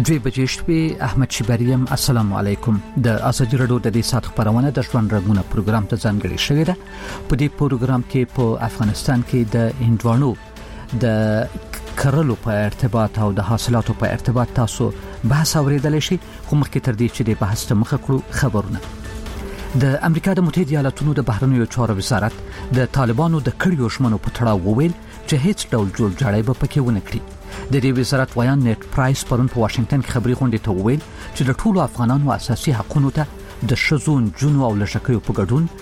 دوی بجې شپې احمد شبریم. السلام علیکم. د ازادي رادیو د دې سات خبرونه د ژوند رګونه پروګرام ته ځانګړي شوې ده. په دې پروګرام کې په افغانستان کې د هندوانو د کرلو په ارتباط او د حاصلاتو په ارتباط تاسو بحث اوریدل شي. خو مخکې تر دې چې د بحث ته مخه کړو خبرونه. د امریکا د متحده ایالاتونو د بهرنیو چارو وزارت د طالبانو د کړیو شمنو په تړاو وویل چې هیڅ ډول جوړجاړی به پکې ونه کړي. د دې وزارت ویان نیټ پرایس پرون په واشنگټن کې خبري غونډه ته وویل چې د ټولو افغانانو اساسي حقوقو ته د شذون جنو او لشکریو په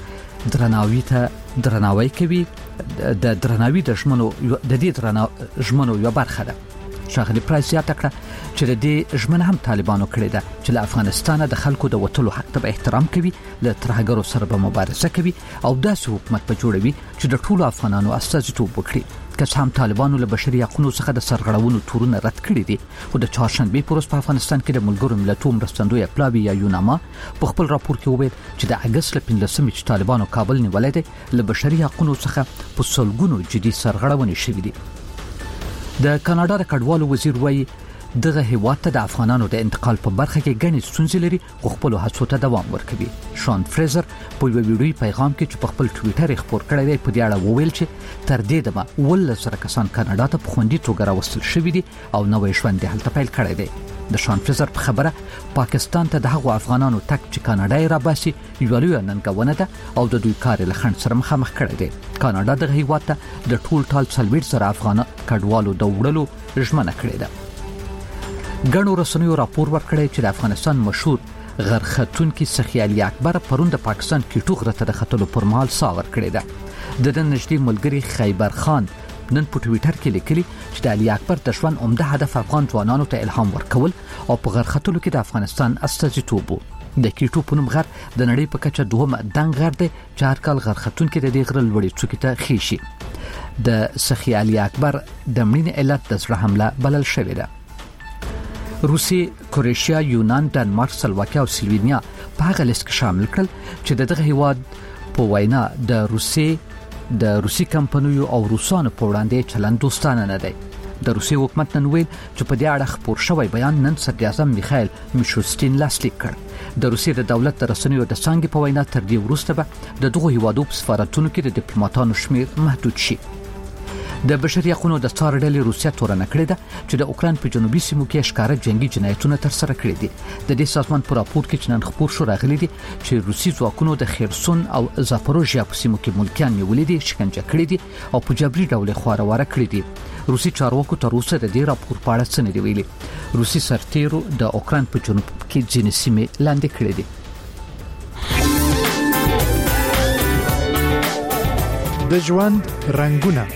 ګډون درناوی کوي. د درناوی د ژمنو د دې ژمنو یو برخه ده. شاغلی پرایس زیاته کړه چې د دې ژمنه هم طالبانو کړې ده چې له افغانستانه د خلکو د وټلو حق ته احترام کوي، له ترهګرو سره به مبارزه کوي او داسې حکومت به جوړوي چې د ټولو افغانانو استازیتوب وکړي. که هم طالبانو له بشري حقوقو څخه د سرغړونو تورونه رد کړي دي، خو د چهارشنبه پروس په افغانستان کې د ملګرو ملتونو مرستندوی اپلاوی یا یوناما په خپل راپور کې وویل چې د اگست 15 چې طالبانو کابل نیولای دی له بشري حقوقو څخه په سلګونو جدي سرغړونې شوې دي. د کاناډا د کډوالو وزیر وایي دغه هیواد ته د افغانانو د انتقال په برخه کې ګڼې ستونزې لري، خو خپل هڅو ته دوام ورکوي. شان فریزر په یو ویډیوي پیغام کې چې په خپل ټوئیټر خپور کړی دی په دې اړه وویل چې تر دې دمه 1,000 کسان کاناډا ته په خوندي توګه راوستل شوي دي او نوې ژوند هلته پیل کړی دی. د شان فریزر په خبره پاکستان ته د هغو افغانانو تک چې کاناډا یې راباسي یو لوی ننګونه ده او د دوی کار له خنډ سره مخامخ کړی دی. کاناډا دغه هیواد ته د ټول ټال 40 افغان کډوالو د وړلو ژمنه کړې ده. ګڼو رسنیو راپور ورکړی چې د افغانستان مشهور غرختونکي سخي علي اکبر پرون د پاکستان کیټو غره ته د ختلو پر مهال ساور کړی ده. د نږدې ملګری خیبر خان نن په ټوئیټر کې لیکلي چې د علي اکبر د ژوند عمده هدف افغان ځوانانو ته الهام ورکول او په غرختلو کې د افغانستان استازیتوب وو. د کیټو په نوم غر د نړۍ په کچه دوهم دنګ غر دی چې هر کال غرختونکي د دې غره لوړې څوکې ته خېشي. د سخي علي اکبر د مړینې علت د زړه حمله بلل شوې ده. روسي، کروشیا، یونان، ډنمارک، سلواکیا او سلوینیا په هغه لیست کې شامل کړل چې دغه هیواد په وینا د روسي کمپنیو او روسانو په وړاندې چلند دوستانه نه دی. د روسي حکومت نن ویل چې په دې اړه خبر شوی بیان نن صدر اعظم میخائیل میشوستین لاسلیک کړ. د روسي د دولت د رسنیو د څنګه په وینا تر دې وروسته به د دغه هیوادو په سفارتونو کې د ډیپلوماټانو شمیر محدود شي. د بشري حقوقو د څار ډلې روسیا تورنه کړې ده چې د اوکران په جنوبي سیمو کې ښکارا جنگي جنایتونه تر سره کړې دي. د دې سازمان په راپور کې چې نن خبر شو راغلي دي چې روسي ځواکونو د خیرسون او زاپوروژیا په سیمو کې ملکیان نیولې دي، شکنجه کړې دي او په جبري ډول خوارهواره کړې دي. روسي چارواکو تر اوسه د دې راپور په اړه څه نه دی ویلي. روسي سرتیرو د اوکران په جنوب کې ځینې سیمې لاندې کړې دي. د ژوند رنگونه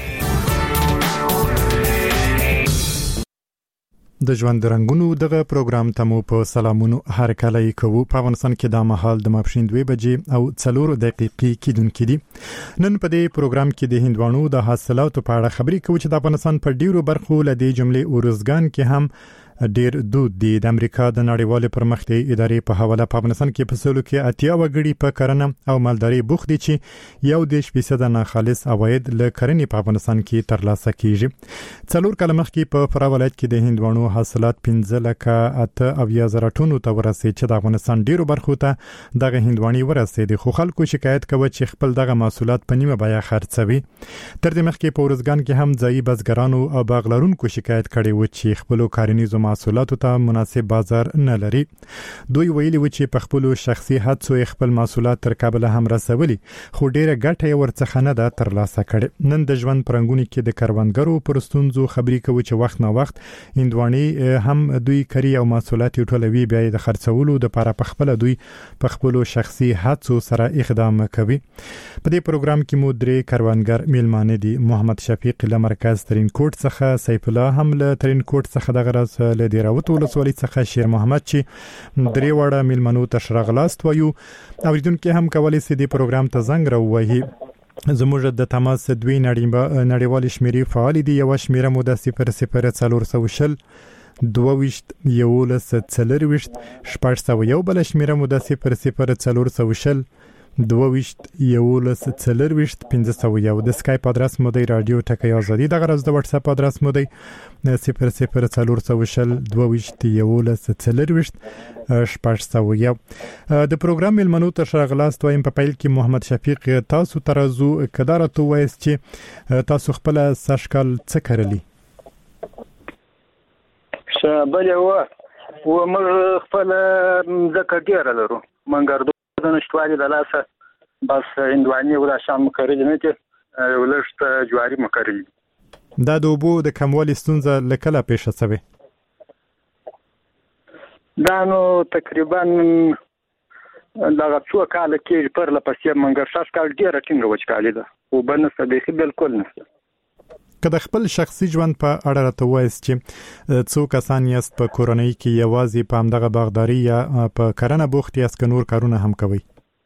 د ژوند رنگونو دغه پروګرام ته مو په سلامونو هر کله کوو. په افغانستان کې د مهال د ماپښین 2 بجې او 4 دقیقې کېدونکې دي. نن په دې پروګرام کې د هندوانو د حاصلاتو په اړه خبرې کوو چې د افغانستان په ډیرو برخو لدې جملې اورزګان کې هم ډیر دود دي. د امریکا د نړیوال پرمختیا ادارې په حواله په افغانستان کې په سلو کې 80 وګړي په کرنه او مالداري بوخت دي چې 1% ناخالص عواید له کرنې په افغانستان کې ترلاسه کیږي. 4 کال مخکې په فراه ولایت کې د هندوانو حاصلات 15,800 ټنو ته ورسېد چې د افغانستان ډیرو برخو ته دغه هندواني ورسېد، خو خلکو شکایت کوي چې خپل دغه محصولات په نیمه بیه خرڅوي. تر دې مخکې په ورزګان کې هم ځایي بزګرانو او باغلرونکو شکایت کړي و چې خپل کارنیزو محصولاتو ته مناسب بازار نه لري. دوی ویلي و چې په خپل شخصي هڅو خپل محصولات تر کابل هم رسولي، خو ډیره ګټه ورڅخه نه ده ترلاسه کړې. نن د ژوند پرنګونی کې د کروندګرو پرستونزو خبرې کوي چې وخت نه وخت هندواني هم دوی کری او محصولات ټولوي، بیا د خرڅولو د لپاره په خپل دوی په خپل شخصي هڅو سره اقدام کوي. په دې پروګرام کې مو درې کروندګر میلمانه دي. محمد شفیق له مرکز ترین کوټ څخه، سیف الله هم له ترین کوټ څخه، دغه راز له دیراوت ولسوالۍ څخه شیر محمد چې درې وړه میلمنو ته شرغلاست وایو. اوریدونکو هم کولای شي د پروګرام ته زنګ راووهي. زموږ د تماس دوی نړیوال شمیرې فعال دي. یو شمیره مو د 00440 22 11 40 شپږ سوه، یو بل شمیره مو د 00440 22 11 40 1501 د اسکایپ ادرس مو دی رادیو ټکی ازادي د غرض د واتس اپ ادرس مو دی 00 420 11 40 شپږ د پروګرام ملمنو تر شغلاست وایم په پیل کې محمد شفیق تاسو ترازو کدارت وایس چې تاسو خپل سشکل څه کړلی شابه و موږ خپل ځکه ډیر لرو منګردو د نشټوالي د لاسه بس اندواني ولا شام مکرل نه ته ولشت جواري مکرل دا د اوبو د کموالي ستونزه لکه پیښه شوه دا نو تقریبا دا څو کال کې پر لپسې منګر شاش کال ډیر ټینګ وچکالي ده او بنسته به بالکل نشته که د خپل شخصي ژوند په اړه راته وایي چې څو کسان یاست په کورنۍ کې یوازې په همدغه باغداري یا په کرنه بوخت یاست که نور کارونه هم کوي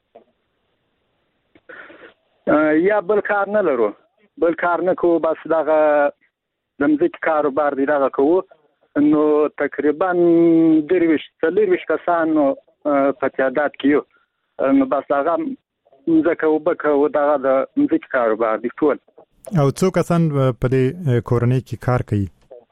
یا بل کار نه لرو بل کار نه کوو بس دغه د مځکې کاروبار دی دغه کوو نو تقریبا 23 کسان په تعداد کې یو نو بس هغه مځکه وبکه و دغه د مځکې کاروبار دی ټول او څو کسان په دې کورنۍ کې کار کوي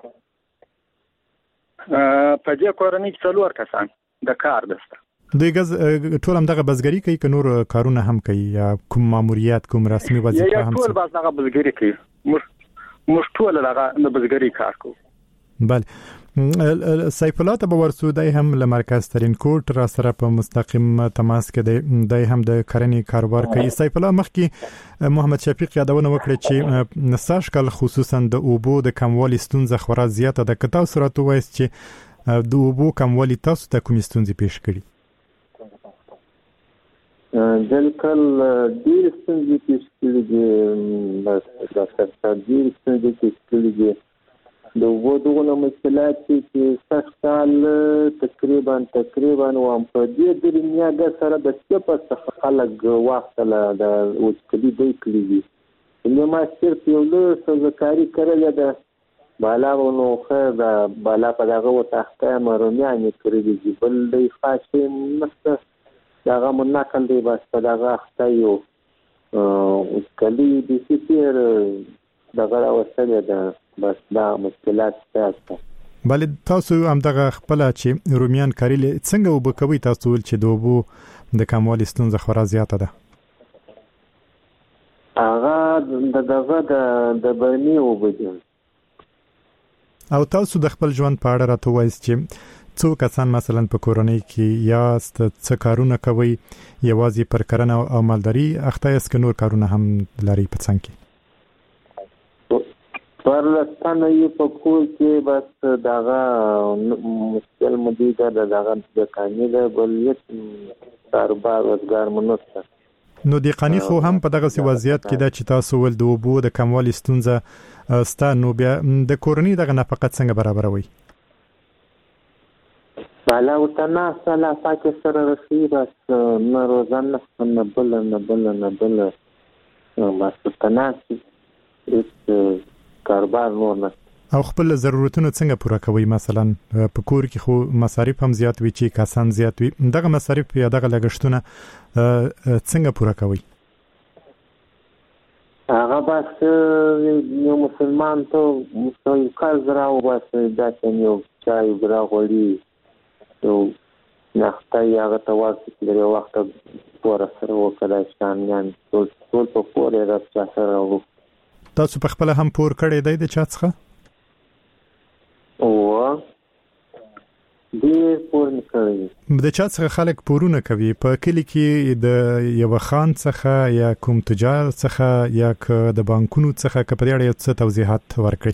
په دې کورنۍ کې 4 کسان د کار دسته دوی ټول هم دغه بزګري کوي که نور کارونه هم کوي یا کوم ماموریت کوم رسمي وظیفه هم ټول بس دغه بزګري کوي موږ ټول دغه د بزګري کار کوو بله سیف الله تبورسودای هم له مرکز ترین کوټ را سره په مستقیم تماس کې دی هم د کرنې کاروبار کوي سیف الله مخکې محمد شفیق یادونه وکړه چې ساشکل خصوصا د اوبو د کموالي ستونزه خورا زیاته ده که تاسو راته وایي چې د اوبو کموالي تاسو ته کومې ستونزې پیښ کړي دلکل ډېر ستونزې پیښ کړي دي بس دا ډېر ستونزې پیښ کړي دي د ودغه مشکلات چې سختال تقریبا و په دې دنیا د سره د سپس خلک واخله د وڅکلي دی کړی نو ما صرف یو له سوزکاری کړل ده بالا نو خو دا بالا په دغه وتاخته مرومیان کړی دي بل دی خاصه مست دغه مناکل دی بس په دغه اخته یو وڅکلي دي چې دغه وسله ده بس دا مشکلات تاسو بل تاسو هم دغه خپل چې رومیان کړل څنګه وبکوي تاسو چې دوبو د کموالي ستونزه خورا زیاته ده هغه د برني وبدل او تاسو د خپل ژوند په اړه راته وایي چې څو کسان مثلا په کورنۍ کې یا څه کارونه کوي یوازې پر کرنه او مالداري اخته است که نور کارونه هم لري په څنګه کې پرلستانه یې په کور کې بس دغه مشکل مدیده دغه د کاني د بلیت کاروبار روزګار منوسته نو د قانی خو هم په دغه وضعیت کې د چې تاسو ول د وبو د کموالي ستونزه ستانو بیا د کورنۍ دغه نفقت څنګه برابروي بالا وتنا سلا پاکه سره رسي بس نه روزانه نه بل بس تناسي کاروبار نور نه او خپل ضرورتونه څنګه پوره کوي مثلا په کور کې خو مصارف هم زیات وي چې کسان زیات وي دغه مصارف یا دغه لګښتونه څنګه پوره کوي هغه بس یو مسلمان ته مستوي کار راو بس دا یو چای براغولي یو نخته هغه تواسط لري وخت پوره سره وکړای شان ټول په پوره راځي سره تاسو په خپل هم پور کړی دی د چا څخه او دې پور نه کړی د چا څخه خلک پورونه کوي په کلی کې د یو خان څخه یا کوم تجار څخه یا د بانکونو څخه کپړې اړ څه توضیحات ورکړي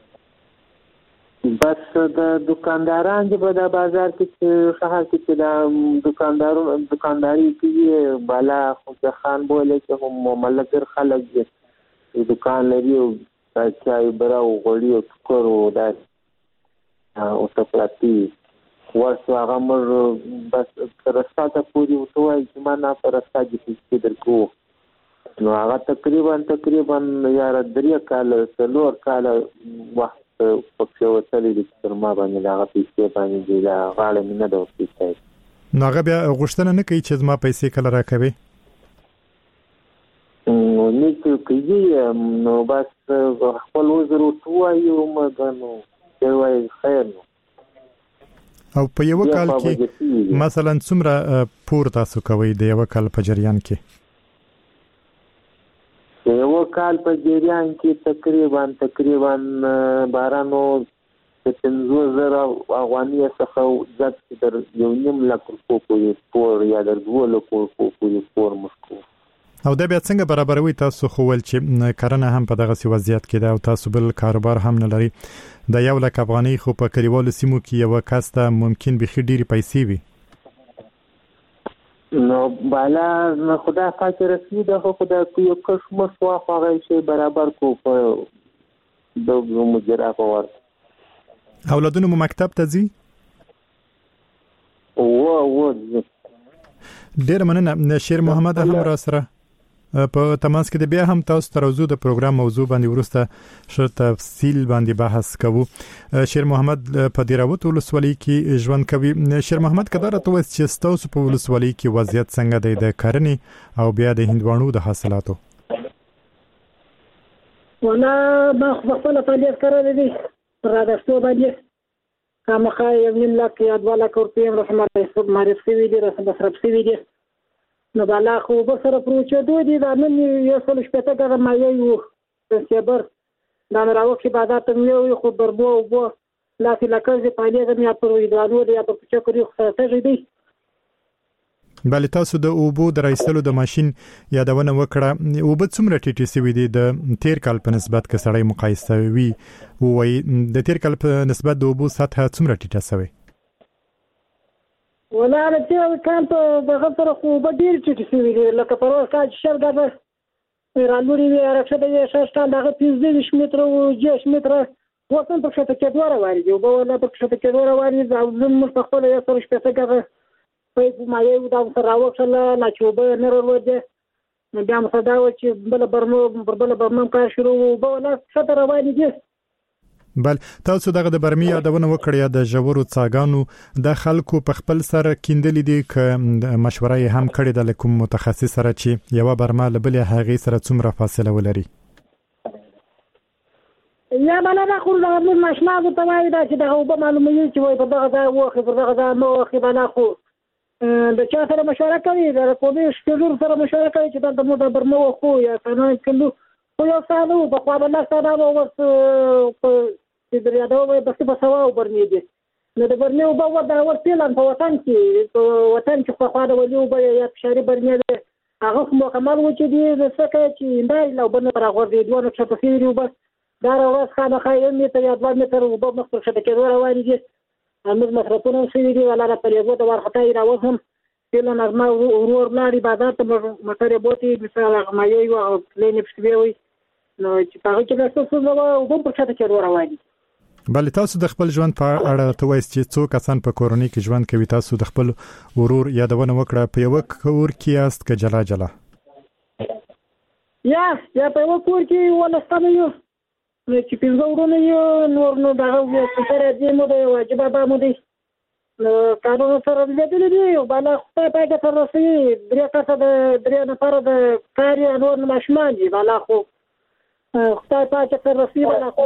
بس د دکانداران چې په بازار کې شهر کې د دکانداري کوي بالا خو خان بوله چې هم ملګر خلک دکان لري او چای براو غوړي او کور او دا او تپلاتی ورته هغه مر بس رساته پوری وتوای چې ما نه پرستا کې درکو نو هغه تقریبا یار درې کال څلور کال وخت په وسلې د ترما باندې هغه پیسې باندې دا غاړه نه ده پیسې نو هغه بیا غوښتنه نه کوي چې زما پیسې کله راکوي نیک کېږي نو بس خپل وزر وایو مګر نو دوی خیر نو. او په یو کال کې مثلا څومره پور تاسو کوي د یو کال په جریان کې؟ د یو کال په جریان کې تقریبا بارانو د 50,000 افغانۍ څخه زیات در 1.5 لک روپۍ پورې پور یا در 2 لک روپۍ پورې پور مشکو. او دا بیا څنګه برابروي؟ تاسو خو ول چې کرنه هم په دغه وضعیت کې ده او تاسو بل کاروبار هم نه لري. د 1 لک افغانۍ خو په کلیوالو سیمو کې یو کس ته ممکن به ډېری پیسې وي. نو بالا خدا پاک رسمي ده خو خدا یو کس مسوا هغه شی برابر کو په د مجرا په ور. اولادونو مو مکتب ته ځي؟ و ډېر مننه. شیر محمد هم را سره په تماس کې د بیا هم تاسو ترازو د پروګرام موضوع باندې ورسته شر تفصیل باندې بحث کوو. شیر محمد په دیراوت ولسوالۍ کې ژوند کوي. شیر محمد کدار ته وایي چې تاسو په ولسوالۍ کې وضعیت څنګه دی د کرنې او بیا د هندوانو د حاصلاتو؟ ولا ما خپل فعالیت کړی دی را دښتو باندې کامخا 1 لک یا 2 لک روپۍ رسمه معرفي شوي دي مصرف شوي دي. نو بالا خو به سره پروچېدو دي دا نن یو څل شپته دغه مایه یو سپتمبر دا راوخي بادات مې یو خو بربو او بو لاسي لکه پالیه د میا پر ویدوالو یا په چکرې خو څه دی. بل تاسو د اوبو د رایسلو د ماشين یادونه وکړه. اوبه څومره ټیټې سوي دي د تیر کال په نسبت کې سړی مقایسه وي وای د تیر کال په نسبت د اوبو سطح څومره ټیټه سوي؟ ولا د تیر کال په دغه سره خو به ډیر ټیټې سوي دي لکه په ورځ کې شرګه رالوري وی راځي د 6 دغه 15 متر او 10 متر وسم په شته کې دوه رواني دي او په شته کې دوه رواني دي او زموږ په خپل یو څل شپته کې په مایه دا سره راوښله لا چوبه نه وروځي نو بیا مصدا و چې بل برمو کار شروع وو ولا څه رواني دي. بل تاسو دغه د برمي یادونه وکړه د جوړو څاګانو د خلکو په خپل سره کیندلې دي ک مشوره هم کړې د کوم متخصص سره چې یو برمه لبل هغه سره څومره فاصله ولري؟ یا بالا دا خو د ماشنا د توای دا چې دغه وب معلومه چې وای په دغه ځای وخت په دغه ځای مو خو بالا خو د چا سره مشوره کوي د کومې شکل سره مشوره کوي چې د مو د برمو خو یا څنګه کلو خو یو سالو په خوا باندې ستاره وو په چې دریا دا وای په سوا برمي دي نو د برمي او په دا ورتلان په وطن کې په خوا د ولیو به یا شهري برمي ده هغه مکمل و چې دي زکه چې نه لو بنه پر غور دي دوه څه په سیریو بس دا راوس خانه خایم متر یا 2 متر او په مخ پر شته کې رواني دي امر مصرفونه شوي دي ولا را پرېږو د ورخته راوسم تل نغمه ورور لاري بازار ته مټره بوتي مثال غمایي او پلین پښوی نو چې هغه کې تاسو نو په شته کې رواني. بل تاسو د خپل ژوند په اړه ته وایي چې څو کسان په کورونی کې ژوند کوي؟ تاسو د خپل ورور یادونه وکړه په یو کور کې یاست که جلا جلا؟ یا په یو کور کې ولستانه یو چې په ورونه یو نور دغه سره دې مو د واجب به مو دي قانون سره دې دي او بالا خو په هغه سره سي درې نفر د کاري نور ماشمان دي بالا خو خدای پاک سره رسي ولا خو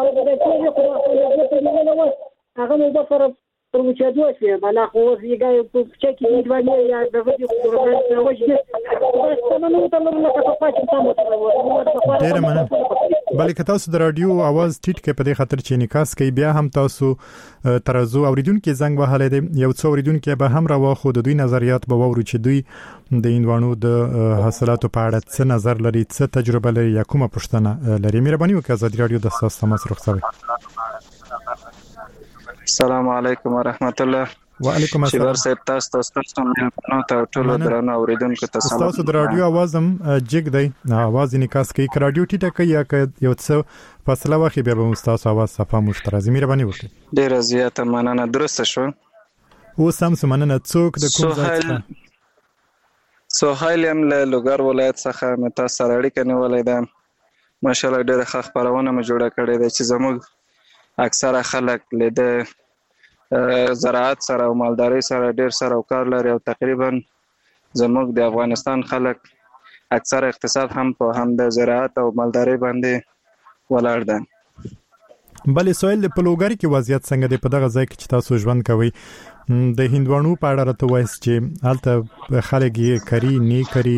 هغه مو به سره پروچېدو شي بالا خو زیګای په چکی دیوالي یا د ویډیو پروګرام وځي نو ته نو ته پاتې تاسو ډیر مننه. بلکې تاسو د رادیو आवाज ټیټ کې په دې خاطر چې نکاس کوي بیا هم تاسو ترازو اوریدونکو زنګ وهاله دي یو څو اوریدونکو به هم راوخو د دوی نظریات به ووري چې دوی د هندوانو د حاصلاتو په اړه څه نظر لري څه تجربه لري یا کومه پوښتنه لري. مهرباني وکړئ آزاد رادیو د تاسو تماس رخصوي. السلام علیکم ورحمت الله. وعلیکم السلام. شبر صاحب تاسو نو ته ټول درنه اوریدونکو ته سلام. تاسو د رادیو आवाज هم جګ دی आवाज نکاس کوي ک رادیو ټیټه کوي یا ک یو څه فاصله واخی بیا به تاسو आवाज صفه مشترزي. مهرباني وکړئ. ډیر زیاته مننه. درست شو. او سم سمنه څوک د کوم ځای سهیل یم له لوګر ولایت څخه مې تاسو سره اړیکه نیولې ده. ماشاءالله ډېر ښه خبرونه مې جوړه کړې ده چې زموږ اکثره خلک له زراعت سره او مالداري سره ډېر سره کار لري او تقریبا زموږ د افغانستان خلک اکثر اقتصاد هم په هم د زراعت او مالداري باندې ولاړ ده. بلې سوال په لوګر کې وضعیت څنګه دی په دغه ځای کې چې تاسو ژوند کوئ؟ د هندوانو په اړه راته وایي چې هلته خلک یې کري نه کري؟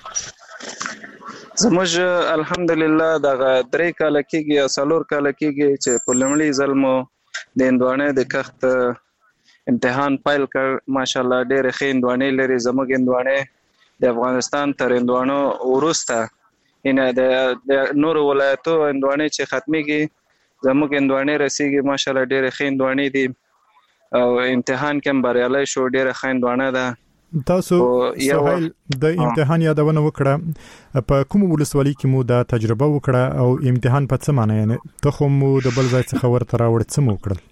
زموږ الحمدلله دغه 3 کال کېږي یا 4 کال کېږي چې په لومړي ځل مو د هندوانې د کښت امتحان پیل کړ. ماشاءالله ډېر ښه هندوانې لري. زموږ هندوانې د افغانستان تر هندوانو وروسته ان د نورو ولایتو هندوانې چې ختميږي زموږ هندوانې رسیږي. ماشاءالله ډېر ښه هندوانې دي او امتحان کې بریالي شو. ډېر ښه هندوانه ده. تاسو سهیل د امتحان یادونه وکړه، په کوم ولسوالۍ کې مو دا تجربه وکړه او امتحان په څه معنی یعنی ته خو مو د بل ځای څخه ورته راوړ څه مو وکړل؟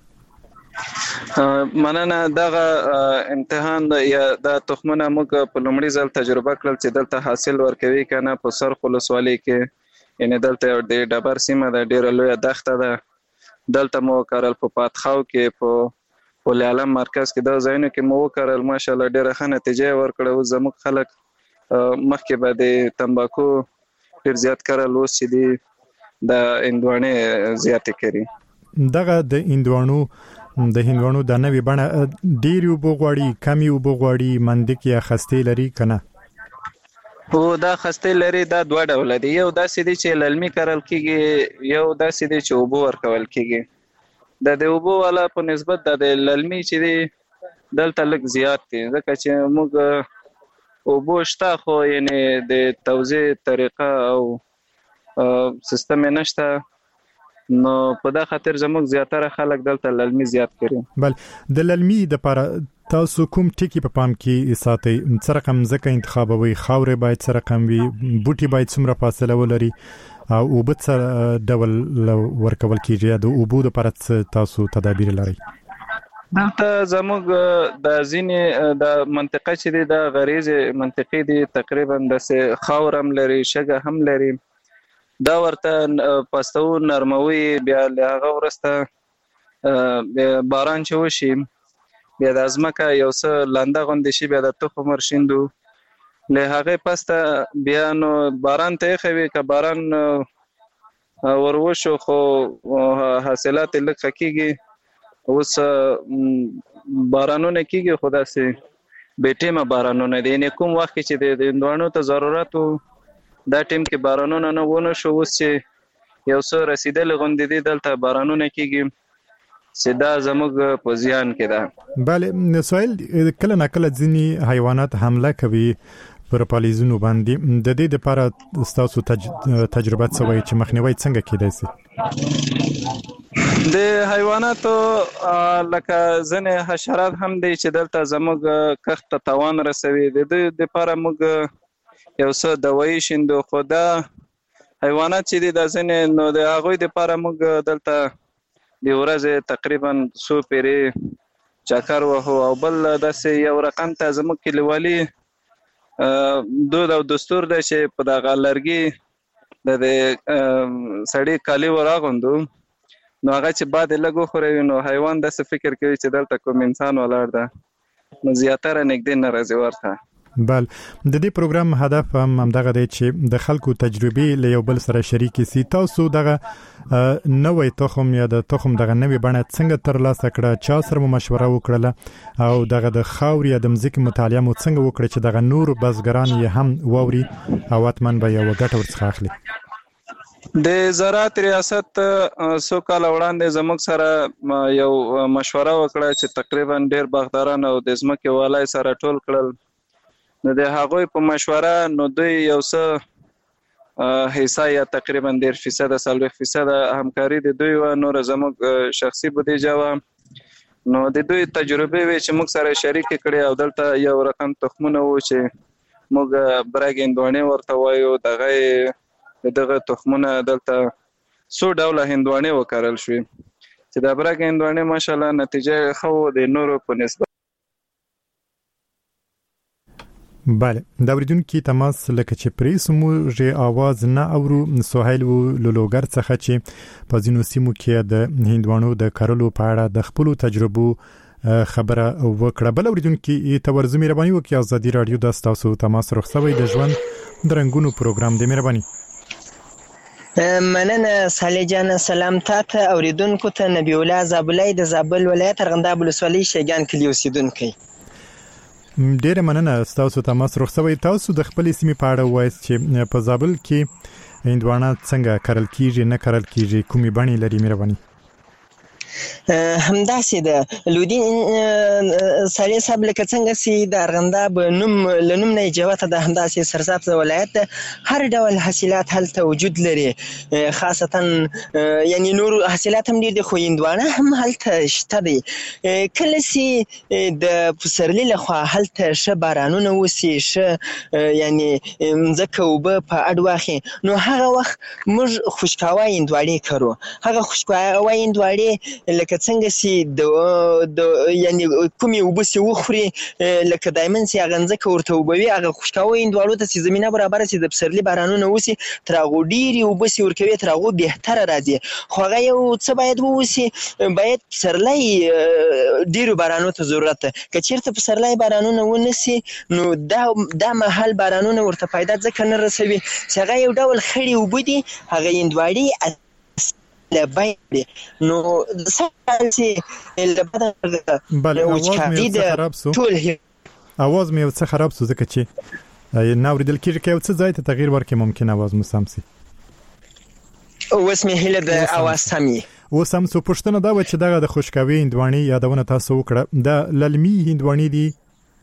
مننه. دغه امتحان یا د تخمونه موږ په لومړي ځل تجربه کړل چې دلته حاصل ورکوي کنه. په سرخ ولسوالۍ کې یعنی دلته د ډبر سیمه د ډیره لوی دښته ده. دلته مو کارل په پاتخاو کې په ولې عالم مرکز کې دا ځایونه کې مو وکړل. ماشاءالله ډیره ښه نتیجه ورکړه. زموږ خلک مخکې به د تمباکو ډیر زیات کړل، اوس چې دی د هندوانې زیاتې کړي. دغه د هندوانو د نوې بڼه ډیر یو بغواړي کمی یو بغواړي مندک یا خستې لري کنه؟ او دا خستې لري. دا دوه ډول دي. یو داسې دی چې للمي کرل کیږي، یو داسې دی چې اوبو ورکول کیږي. د اوبو والا په نسبت د للمي چې دی دلته لږ زیات دي ځکه چې موږ اوبو شته خو یعنی د توزیع طریقه او سیستم نشته، نو په دا خاطر زموږ زیاتره خلک دلته للمي زیات کړي. بل د للمي د لپاره تاسو کوم ټکی په پام کې ساتئ؟ څه رقم ځکه انتخابوي؟ خاورې باید څه رقم وي؟ بوټي باید څومره فاصله ولري؟ او اوبه څه ډول ورکول کیږي؟ د اوبو د لپاره تاسو تدابیر لرئ؟ دلته زموږ د ځینې د منطقه چې دی د غریزې منطقې دی، تقریبا د خاور هم لري، شګه هم لري. دا ورته پستو نرموي، بیا له هغه وروسته باران چې وشي بیا د ازمکه یو څه لانده غوندې شي، بیا د تخم ورشیندو. له هغه پسته بیا نو باران ته خوي که باران وروشو خو حاصلات لږ کیږي. اوس بارانونه کیږي خو داسې بیټیمه بارانونه دي. نه کوم وخت چې د هندوانو ته ضرورت دا ټیم کې بارانونه نه ونه شو، اوس چې یو څه رسیدل غوندې دي دلته بارانونه کیږي چې دا زموږ په زیان کې ده. بله سوال کله نه کله ځینې حیوانات حمله کوي پر پالیزونو باندې، د دې لپاره تاسو تجربه څه وایي چې مخنیوي څنګه کېدای شي؟ د حیواناتو لکه ځینې حشرات هم دي چې دلته زموږ کښت ته تاوان رسوي. د دې لپاره موږ یو څه دوايي شیندو، خو دا حیوانات چې دي دا ځینې نو د هغوی لپاره موږ دلته د ورځې تقریبا 100 پیرې چکر وهو. او بل داسې یو رقم ته زموږ کلیوالي دود او دستور دی چې په دغه لرګي د سړی کالي وراغوندو، نو هغه چې بعد لګو خوري نو حیوان داسې فکر کوي چې دلته کوم انسان ولاړ ده، نو زیاتره نږدې نه راځي ورته. بل د دې پروګرام هدف هم دغه دی چې د خلکو تجربې له یو بل سره شریکې سي. تاسو دغه نوې تخم یا د تخم دغه نوې بڼه څنګه ترلاسه کړه؟ چا سره مشوره وکړه او دغه د خاورې یا د مځکې مطالعه مو څنګه وکړه چې دغه نور بزګران یې هم ووري او اتمن به یو ګټه ورڅخه اخلي؟ د زراعت ریاست 100 کال وړاندې زموږ سره یو مشوره وکړه چې تقریبا ډیر باغداران او د ځمکې والای سره ټول کړل. نو د هغوی په مشوره نو دوی یو څه حصہ یا تقریبا 10% 40% همکاري د دوی و، نور زموږ شخصي بودیجه و. نو د دوی تجربه وی چې موږ سره شریک کړي او دلته یو رقم تخمونه و چې موږ برګ هندوانې ورته وایو. دغه تخمونه دلته 100 ډوله هندوانې وکړل شوې چې د برګ هندوانې ماشاءالله نتیجه خو د نورو په نسبت. بله دا اوریدونکو تماس لکه چې پریس موږ आवाज نه اورو سهیل لوګر څخه چې په ځینو سیمو کې د هندوانو د کرلو په اړه د خپل تجربو خبره وکړه. بل اوریدونکو ته ورزمي رباني وکي ازادي رادیو د تاسو تماس رخصوي د ژوند د رنگونو پروګرام دی. مهرباني. مننه صالح جان. سلام تاته اوریدونکو ته. نبی الله زابلای د زابل ولایت ارغنداب ولسوالۍ شیګان کلی اوسیدونکی. ډیره مننه تاسو تماس رخصوي. تاسو د خپل سیمې په اړه وایي چې په زابل کې هندوانه څنګه کرل کیږي، نه کرل کیږي، کومې بڼې لري؟ مهرباني. همداسې ده لودین صالح صاحب، لکه څنګه چې د ارغنداب نوم نه جوته ده، همداسې سرسبز ولایت ده. هر ډول حاصلات هلته وجود لري، خاصتا یعنی نور حاصلات هم ډېر دي، خو هندوانه هم هلته شته دی. کله چې د پسرلي لخوا هلته ښه بارانونه وسي، ښه یعنی مځکه اوبه په اډ واخلي، نو هغه وخت موږ خوشکاوی هندواڼې کرو. هغه خوشکاوی هندواڼې لکه څنګه چې د یعنی کومې اوبه چې وخوري، لکه دایمن چې هغه ځمکه ورته اوبوي، هغه خوشکاوی هندواڼو ته چې زمینه برابره شي، د پسرلي بارانونه وسي، تر هغو ډېرې اوبه چې ورکوي، تر هغو بهتره راځي. خو هغه یو څه باید ووسي، باید پسرلی ډېرو بارانو ته ضرورت ده. که چېرته پسرلی بارانونه ونه سي، نو دا مهال بارانونه ورته پیدا ځکه نه رسوي چې هغه یو ډول خړې اوبه دي، هغه هندواڼې لبایدی. نو سالسی لبدا اواز مې څه خراب سو ځکه چې ناوریدل کېږي که یو څه ځای ته تغییر ورکړي ممکن اواز مو سم سي. اوس مې هیله د اواز سمي. اوس هم څه پوښتنه دا و چې دغه د خوشکاوي هندواڼې یادونه تاسو وکړه، د للمي هندواڼې دي؟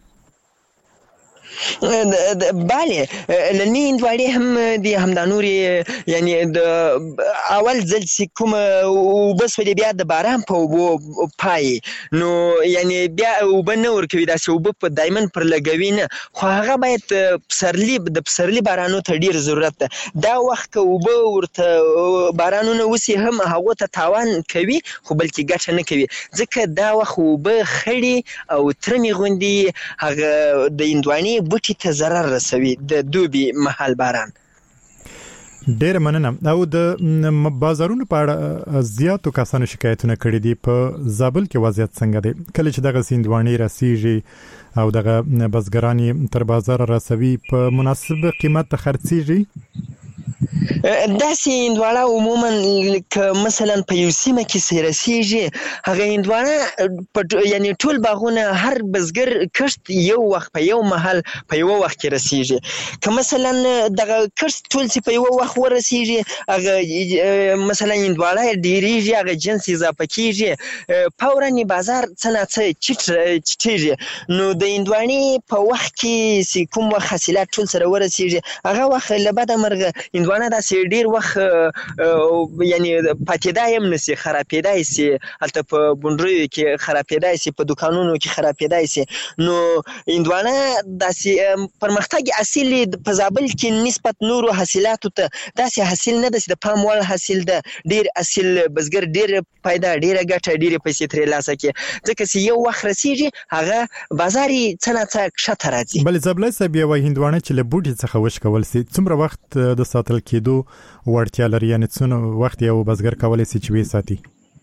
بله، للمي هندواڼې هم دي، همدا نورې یعنی د اول ځل چې کومه اوبه سولې بیا د باران په اوبو پایي، نو یعنی بیا اوبه نه ورکوي، داسې اوبه په دایمن پر لګوي نه، خو هغه باید د پسرلي بارانو ته ډېر ضرورت ده. دا وخت که اوبه ورته بارانونه وسي هم هغو ته تاوان کوي، خو بلکې ګټه نه کوي، ځکه دا وخت اوبه خړې او ترمې غوندې هغه د هندواڼې بوټي ته ضرر رسوي، د دوبي مهال باران. ډېر مننه. او د بازارونو په اړه زیاتو کسانو شکایتونه کړي دي، په زابل کې وضعیت څنګه دی؟ کله چې دغه هندواڼې رسیږي او دغه بزګران تر بازار رسوي، په مناسب قیمت خرڅیږي؟ داسې هندواڼه عموما که مثلا په یو سیمه کې چې رسیږي، هغه هندواڼه یعنی ټول باغونه هر بزګر کښت یو وخت په یو محل په یو وخت کې رسیږي. که مثلا دغه کښت ټول چې په یو وخت ورسیږي، هغه مثلا هندواڼه ډیریږي، هغه جنس اضافه کیږي، فورا بازار څه نه څه چټیږي. نو د هندواڼې په وخت کې چې کوم وخت حاصلات ټول سره ورسیږي، هغه وخت له بده مرغه هندواڼه داسې ډېر وخت یعنی پاتېدای هم نشي، خرابېدای شي، هلته په بونډریو کې خرابېدای شي، په دوکانونو کې خرابېدای شي. نو هندواڼه داسې پرمختګ اصیل په زابل کې نسبت نورو حاصلاتو ته داسې حاصل نه ده چې د پام وړ حاصل ده، ډېر اصیل بزګر ډېر پیدا، ډېره ګټه، ډېرې پیسې ترې لاسه کړي، ځکه چې یو وخت رسیږي هغه بازار یې څه نه څه کښته راځي. بلې زابلۍ صاحب، یوه هندواڼه چې له بوټي څخه وشکول سي څومره وخت د ساتل کېدو وړتیا لري؟ یعنې څونه وخت یو بزګر کولی سي چې وساتي؟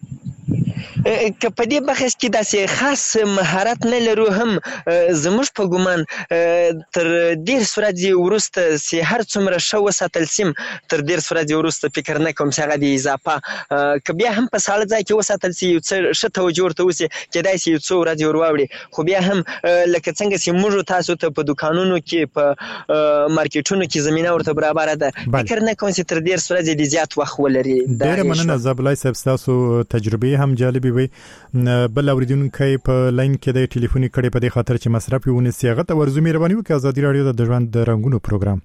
که په دې بحث کې داسې خاص مهارت نه لرو، هم زموږ په ګمان تر 10 ورځې وروسته چې هر څومره ښه وساتل سیم، تر 10 ورځې وروسته فکر نه کوم چې هغه د اضافه که بیا هم په ساړه ځای کې وساتل سي، یو څه ښه توجه ورته وسي، کېدای شي یو څو ورځې ور واوړي، خو بیا هم لکه څنګه چې موږ تاسو ته په دوکانونو کې په مارکیټونو کې زمینه ورته برابره ده، فکر نه کوم چې تر 10 ورځې د زیات وخت ولري. ډېره مننه زابلۍ صاحب، ستاسو تجربې هم جالبې وي. بل اوریدونکو په لاین کې د ټلیفوني کړي په دې خاطر چې مصرف یې ونیسي، هغه ته ورزو مهرباني وکړئ. ازادي راډیو د ژوند د رنګونو پروګرام.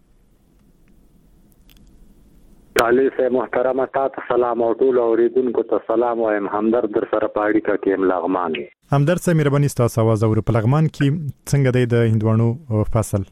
علي صاحب محترمه، تاسو سلام او ټول اوریدونکو ته سلام وایم. همدرد در سره په اړیکه کې ام لغمان. همدرد صاحب مهرباني ستاسو आवाज اور په لغمان کې څنګه دی د هندوانو فصل؟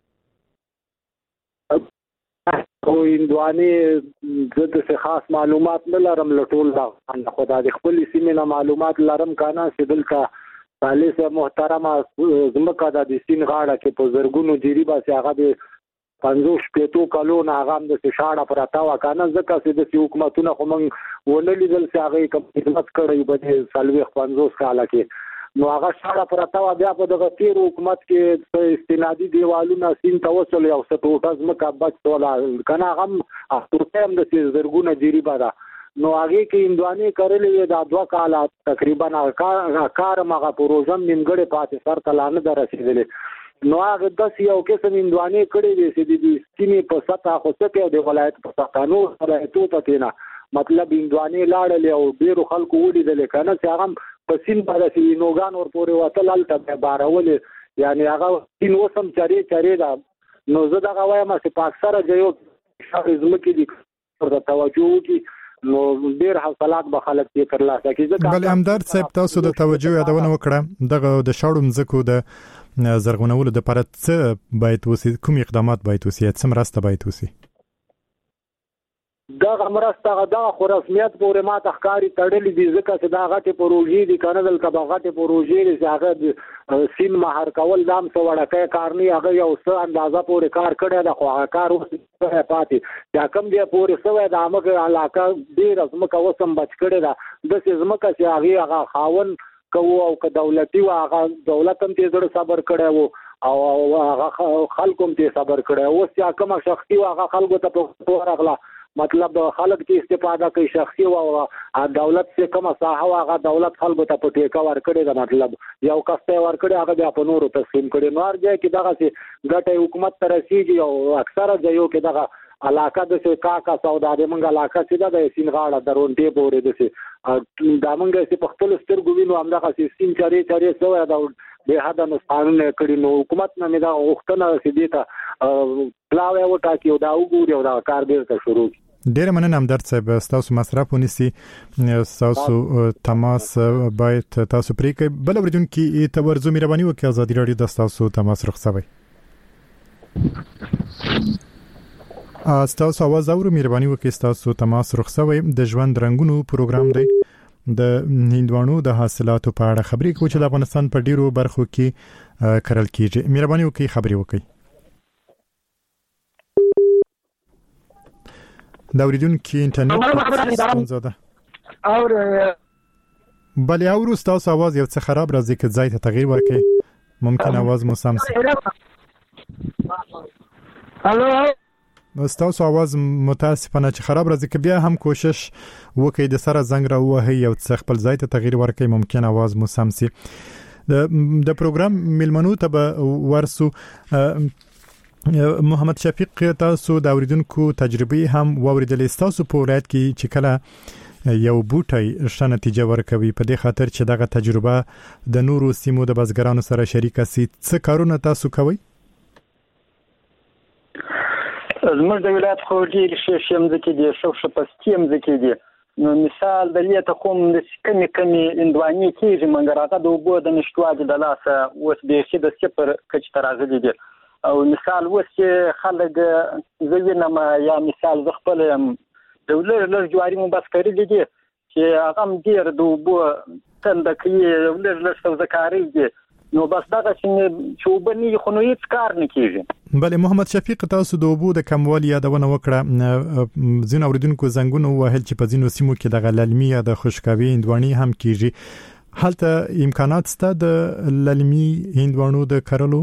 او هندوانې زه د خاص معلومات نه لرم، لټول دا خدای د خپل سیمې نه معلومات لرم کنه چې دلته صالح صاحب محترمه زمکه د سین غاړه کې په زرګونو جری باسي، هغه د 50 کلونو هغه د شاړه پراته وکنه، ځکه چې د حکومتونو خو موږ ونه لیدل چې هغه کوم خدمت کړی به د 50 کال کې. نو هغه شاړه پرته بیا په دغه تیر حکومت کې استنادي دیوالونه سین توسل یو څه ټوټه ځمکه بچ ولا کنه هغه ترته هم د زرګونه جریبه ده نو هغه کې اندواني کړلې د 2 کال تقریبا کار مغه پروژم نیمګړې پاتې سر تلانه در رسیدلې نو هغه د یو قسم اندواني کړې دي چې د سیمې په سطح خو څه کې د ولایت په سطح نو ولایتو ته نه مطلب اندواني لاړلې او ډیرو خلکو وډیدل کنه چې هغه په سین باندې نوګان ور پورې وتل الته بارول یعنی هغه سین وسم چاري دا نو زه دا وایم چې په اکثره ځایو ځمکې دي پر توجه کی نو ډیر حاصلات به خلک یې ترلاسه کیږي بل همدارد صاحب تاسو د توجه یادونه وکړه دغه د شاړو مزکو د زرغونولو د پاره څه باید وسی کوم اقدامات باید وسی څه مرسته باید وسی دا مرسته دا خو رسمیت پورې ما تخکاری تړلې دي ځکه چې دا غټه پروژې دي کنه دلته غټه پروژې دي هغه سین مہر کول دام څو وړکه کارنی هغه یو څه اندازه پورې کار کړی دا خو کار وسه پاتې یا کم دی پورې سوې د امګه علاقه ډیر ازمکه وسم بچ کړی دا د ازمکه چې هغه خاون کوو او که دولتي واغه دولت هم ته زړه صبر کړی وو او هغه خلکو هم ته صبر کړی وو چې کوم شخصي واغه خلکو ته په ورغله مطلب خلک چې استفاده کوي شخصي او دولت څخه کومه ساحه واغه دولت خلکو ته په ټیکا ورکړي دا مطلب یو کسته ورکړي هغه بیا په نورو تقسیم کړي نور ځای کې دغه چې ګټه حکومت ته رسیږي او اکثره ځایو کې دغه علاقه د څه کاکا سوداګر منګه علاقه چې د سین غاړه درونټي پورې د څه دا منګه چې په خپل سترګو وینو همدغه سین چاري سوې دا به هدا نو قانون کړي نو حکومت نه دا وختونه سیدي ته پلاوي وټا کیو دا وګوري او دا کار ډیر شروع ډیر مننه همدارد صاحب تاسو مصرف ونیسي تاسو تماس باید تاسو پرې کې بل ورجون کې تورزو مهرباني وکړئ ازادي رادیو د تاسو تماس رخصوي تاسو आवाज اورو مهرباني وکړئ تاسو تماس رخصوي د ژوند رنگونو پروګرام دی د هندوانو د حاصلاتو په اړه خبرې کوي چې د افغانستان په ډیرو برخو کې کرل کیږي مهرباني وکړئ خبرې وکړئ دا ورېدون کې انټرنیټ ستونزه ده اور بلې اورو تاسو आवाज یو څه خراب راځي که ځای ته تغییر ورکړئ ممکن आवाज مو سم شي الو تاسو आवाज متاسفانه چې خراب راځي که بیا هم کوشش وکړئ د سره زنګ راوهي یو څه خپل ځای ته تغییر ورکړئ ممکن आवाज مو سم شي د پروګرام ملمنو ته ورسو محمد شفیق تاسو د اوریدونکو تجربه هم واوریدلې تاسو په ولایت کې چې کله یو بوټي ښه نتیجه ورکوي په دې خاطر چې دغه تجربه د نورو سیمو د بزګرانو سره شریکه سي څه کارونه تاسو کوي زموږ د ولایت خو ډیر شیم ځکه دي شوشه پستیم ځکه دي نو مثال د لیته کوم د کمی اندواني کیږي منګ راته د وبو د نشټواج د لاسه اوس به شي د صفر کچ ترازلی دي او مثال وسه خلک زوینم یا مثال ز خپل دولر جواری مو بس کړی دي چې هغه ډیر د وبو تند کوي دولر سوزکاري دي نو بس دا چې وبني خو نو هیڅ کار نه کیږي بله محمد شفیق تاسو د وبو د کموالي یادونه وکړه زین اوریدونکو زنګونو وهل چې په زینو سیمو کې د للمي یا د خشکاوي هندواني هم کیږي هلته امکانات شته د للمي هندوانو د کرلو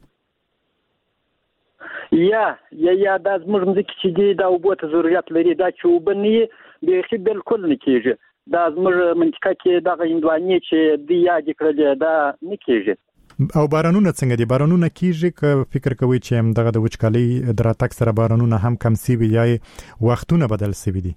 یا دا زموږ مځکه چې دی دا وبو ته ضرورت لري دا چې وبني به بالکل نه کیږي دا زموږ منطقه کې دغه هندواني چې دی یاد کړل دا نه کیږي او بارانونه څنګه دي بارانونه کیږي که فکر کوي چې دغه د وچکالي دراتک سره بارانونه هم کم سی وي یا وختونه بدل سی دي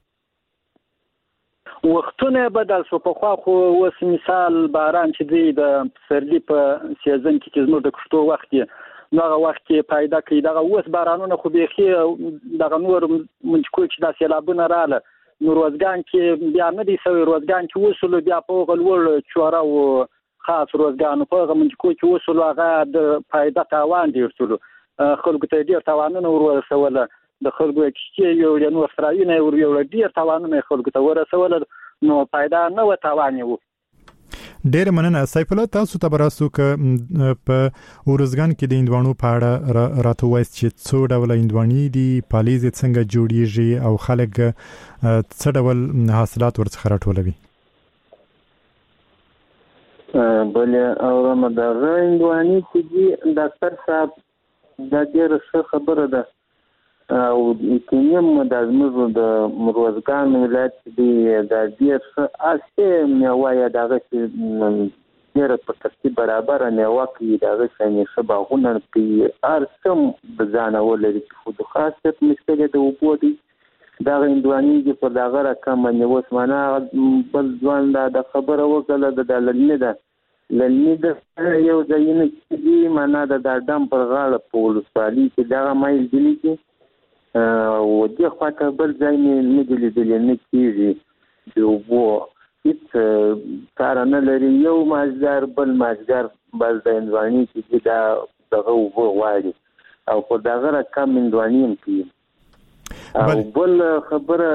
وختونه بدل شو په خو اوس مثال باران چې دی د سرلی په سیزن کې زموږ د کښتو وخت دی دغه وخت کې پیدا کوي دغه اوس بارانونه خو بيخي دغه نور منځکو چې د سیلابونه رااله نو روزګان کې بیا نه دي سوي روزګان کې وصول بیا په غلور چوره او خاص روزګان په منځکو کې وصول هغه د پیدا تاوان دي ورسول خلکو ته ډیر تاوانونه ورسوله د خلکو کې یو نو اسرائیل نه یو ډیر تاوانونه خلکو ته ورسول نو پیدا نه و تاوان یو ډیر مننه سیف الله تاسو ته براسو ک په اورزګان کې د هندوانو په اړه راته وایي چې څو ډول هندواني دي پالیز څنګه جوړیږي او خلک څه ډول حاصلات ورڅخه راټولوي بلې اورم د غندواني چې ډاکټر صاحب دا ډېر ښه خبره ده او کینیم د زموږ د مروزګان ولایت دی د ډېر ښه اسه میوه دغه چې ډېر په ترتیب برابر میوه کې دغه څنګه ښه باغونه کې ارسم بزانه ولري خو د خاصیت مشکله د وبو دی دا غندواني چې په دغه رقم باندې وسمانه بل ځوان د خبره وکړه د لنی د یو ځای چې معنا د دم پر غاړه په ولسوالۍ کې دا مایل دی چې او د خاطر بل ځای نه دی لیدل نه کیږي د وبو هیڅ کار نه لري یو مازدار بل مازدار بل د غندواني چې دا دغه وبو غواړي او په دغه رقم غندواني هم کوي او بل خبره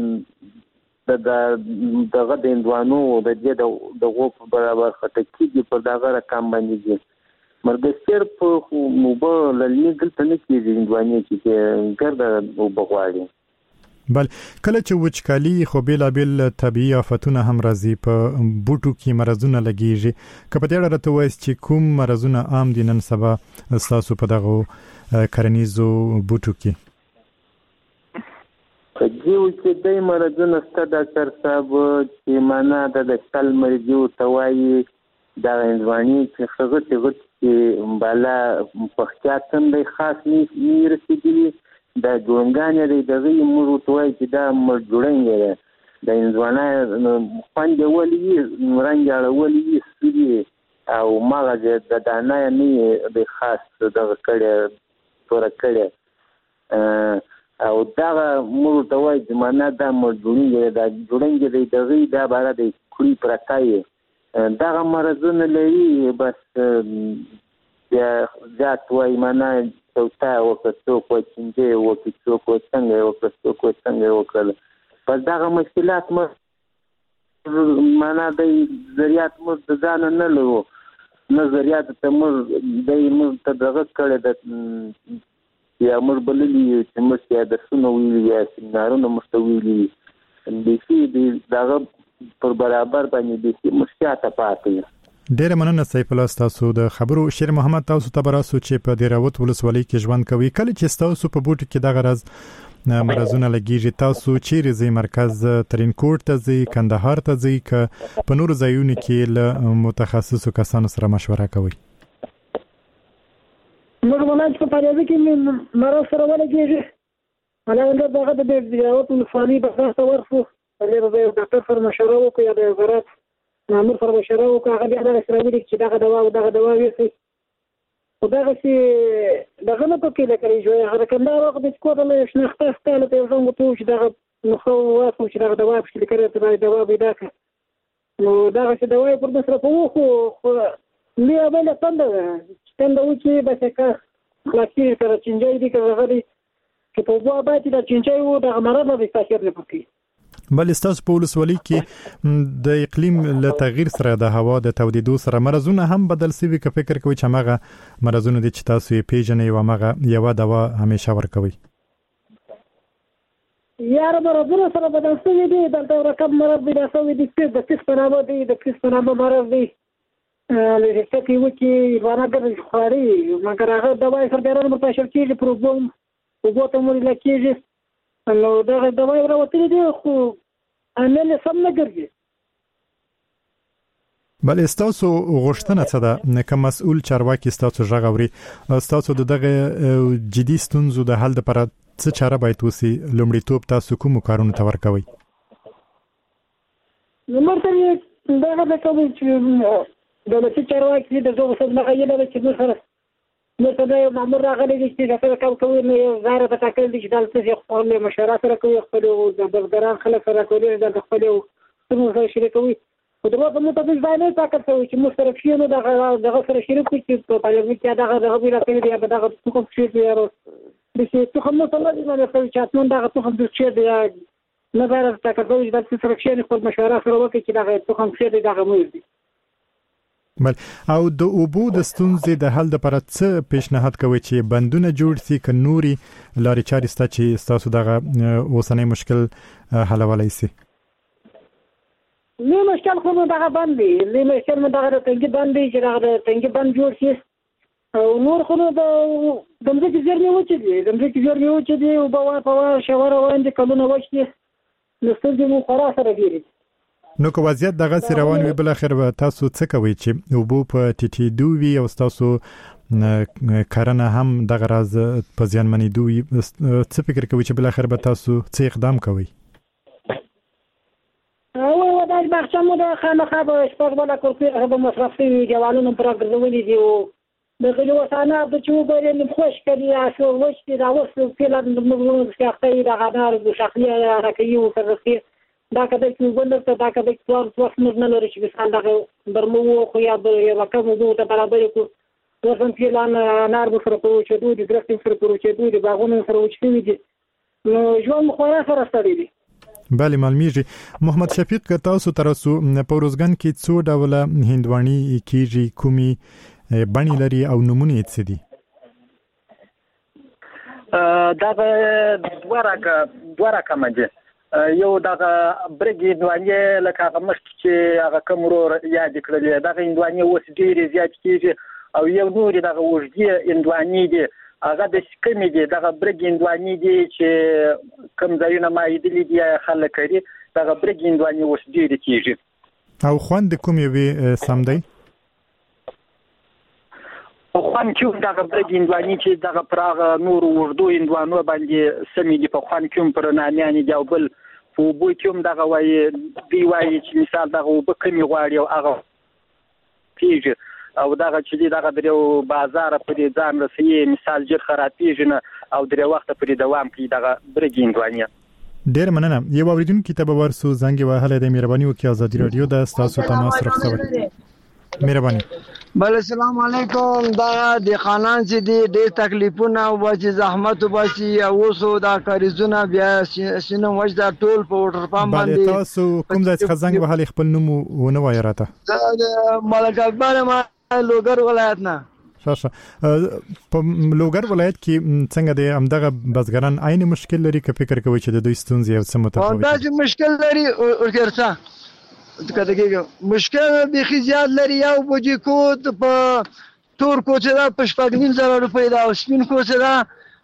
دغه د اندوانو د دې د غوپ برابر خټکی په دغه رقم باندې دي مرګستر په موبایل لنګل ته نه کیږي اندواني چې ګرځي او بغواړي بل کله چې وچکالي خو بیلابل طبيعي آفتونه هم راځي په بوټو کې مرزونه لګیږي کله په دې اړه ته وایي چې کوم مرزونه عام دي نن سبا تاسو په دغه کرنیزو بوټو کې دیو چې دای مرزونه ست ډاکټر صاحب چې معنا د کل مرجو توای دا انځواني چې خغه چې بالا پختیاتم د خاص نه رسیدلی د ګونګان د دغه مور توای چې دا مر جوړنګ د انځوانه خوند ولي رنګ ولي سړي او ماغه د دانه نه د خاص دغه کړه تور کړه او دا مور ته وای چې معنا دا جوړنګ دی دغه دا بار د کړي پرتای دا مرزونه لري بس یا ذات وای معنا توتا وکړو کو چې وکړو کو څنګه وکړل په دا مشکلات معنا د ذریات مر د ځان نه لرو نظریات ته مر د ته دغه کړه د یا مر بللی چې مر د سونو ویلي یا سیمینارونو مستویلي د دې دغه پر برابر باندې د مشکلات پاتې ډیر مننه سیف الله تاسو د خبرو شیر محمد تاسو ته براسو چې په دیراوت ولسوالۍ کې ژوند کوي کله چې تاسو په بوټ کې دغه راز مرزونه لګیږي تاسو چیرې زی مرکز ترینکوټ ته زی کندهار ته زی ک په نور ځایونو کې له متخصصو کسانو سره مشوره کوي موږ ولای په پاره کې مرز سره ولګیږي علاوه دغه د دیراوت ولسوالۍ په تاسو ورسو له د ډاکټر سره مشوره وکړو یا د وزارت مامور سره مشوره وکړو هغه د اسرائیل چې دغه دوا ویسي خدای چې دغه نه پکې لکه جوړه هغه کنده وخت د کوټه له شنخته ستاله ته څنګه ته چې دغه نو خو واسو چې دغه دوا په شکل کې ته دوا پیدا کړ نو دغه چې دوا پر مصرف خو لیا بل څنګه چې بس کا خلاصي تر چنجای دي کړه چې په بوا باندې د چنجای وو د مرض د تاثیر نه پکې بل استاس په ولسوالۍ کې د اقلیم له تغییر سره د هوا د تودیدو سره مرزونه هم بدل شوي که فکر کوي چې هغه مرزونه دي چې تاسو یې پیژنئ او هغه یو دوا همیشه ورکوي یاره مرزونه سره بدل شوي دي دلته رقم مرض دی تاسو دې د کس په نامه دی د کس په نامه مرض دی لږه څه وکي ورنګ خاري مګر هغه دوايي سره ډېر متشکل کیږي پروګرام وګورئ مو لکه نو دا دوايي راوتلې دي خو عمل سم نه ګرځي بل استاسو غوښتنه څه ده که مسؤل چارواکي استاسو ژغوري استاسو دغه جدي ستونزو د حل لپاره څه چاره باید وسی لومړیتوب تاسو کوم کارونه تور کوي نو مرته دا د کوم چې دولتي چارواکي د دوه څه نه غوښتل چې سره نو ته یو مامور راغلی چې دا کار کوي نو زاره په تاکل دي چې دلته یو خپل مشوره سره کوي خپل د بزګران خلک سره کوي د خپل څنګه سره شریکوي او دا په متفق ځای نه تاکل کوي چې مشترک شي نو دغه سره شریک کوي چې په پالیمنت کې دغه ویل کوي دی په دغه کوم شي دی یارو د څه ته کوم څه نه دی کوي چې تاسو دغه څه هم چې دی نه زاره تاکل کوي چې سره شي خپل مشوره سره وکړي چې دغه څه هم شي دغه مو دی بل او د اوبو د ستونزې د حل لپاره څه پیشنهاد کوي چې بندونه جوړ شي ک نوري لارې چارې ستا چې تاسو دغه اوسنۍ مشکل حلولای شي لوی مشکل خو مو دغه بند دی، لوی مشکل مو دغه تنګي بند دی چې دغه تنګي بند جوړ شي او نور خو د ځمکې زیرمې وچې دي، د ځمکې زیرمې وچې دي، اوبه په شاوره روان دي، کلونه وچ دي، نو ستونزې مو خورا سره ډېرې دي. نو که وضعیت دغسې روان وي بلاخره به تاسو څه کوئ چې اوبه په ټیټېدو وي او ستاسو کرنه هم دغه راز په زیانمنېدو وي، څه فکر کوئ چې بلاخره به تاسو څه اقدام کوئ؟ او دا باغچه مو د خامخا به شپږ بله کړکۍ به مصرف شوي دیوالونه پرې ګرځولي دي او د غلي وسانات چې وګورئ نو خوش کړي شو وش دي دا اوس فعلا موږ شاخې د غنار د شاخې راکوي او فرسي دا کده چې وګورئ ته دا کده چې څوک نه لري چې مثال دغه برمو خو یا د رقم وو ته برابر کو ورته فعلا نار به سره په چې دوی د درختي سره په چې دوی د باغونو سره وچوي دي نو ژوند خورا سره ستړي دي. بله معلومیږي. محمد شفیق که تاسو ترسو په روزګان کې څو ډوله هندواني کیږي، کومي بڼې لري او نمونه یې څه دي؟ دغه دوه رقمه دي. یو دغه برګ هندواني لکه هغه مخکې چې هغه کوم ورور یاد کړلې دغه هندواني اوس ډېرې زیات کېږي او یو نورې دغه اوږدې هندواني دي هغه د کمې دي، دغه برګ هندواني دي چې کوم ځایونه ما لیدلي دي خلک کوي، دغه برګ هندواني اوس ډېرې کېږي. او خوند د کومې وې سم دی؟ په خوند کې دغه برګ هندواني چې دغه پر هغه نورو اوږدو هندوانو باندې سمې دي، په خوند کې هم پر نامیانې دي او بل په اوبو کې هم دغه وایي دوی وایي چې مثال دغه اوبه کمې غواړي او هغه کېږي او دغه چې دی دغه درې بازار پرې ځان رسوي مثال ژر خرابېږي نه او درې وخته پرې دوام کوي دغه برګ هندواني. ډېر مننه. یو اورېدونکي ته به ورسو زنګ وهلی دی، مهرباني وکړئ ازادي راډیو د ستاسو تماس رخصوي. مهرباني. بل السلام علیکم. دا د خانان چې دی ډېر تکلیفونه او چې زحمت وباسي او اوسو دا کاریزونه بیا سینه وجدا ټول په وټر پام باندې. بله تاسو کوم ځای څخه زنګ وهلی خپل نوم ونه وایه راته؟ ملک اکبر ما لوګر ولایت نه. ښه په لوګر ولایت کې څنګه دی همدغه بزګران عین مشکل لري که فکر کوئ چې د دوی ستونزې یو څه متفاوت دي؟ دا چې مشکل لري ورکرڅه کته کې مشکل به زیات لري. یو بوجي کوت په تور کوڅه دا په 5,000 روپۍ دا او سپین کوڅه دا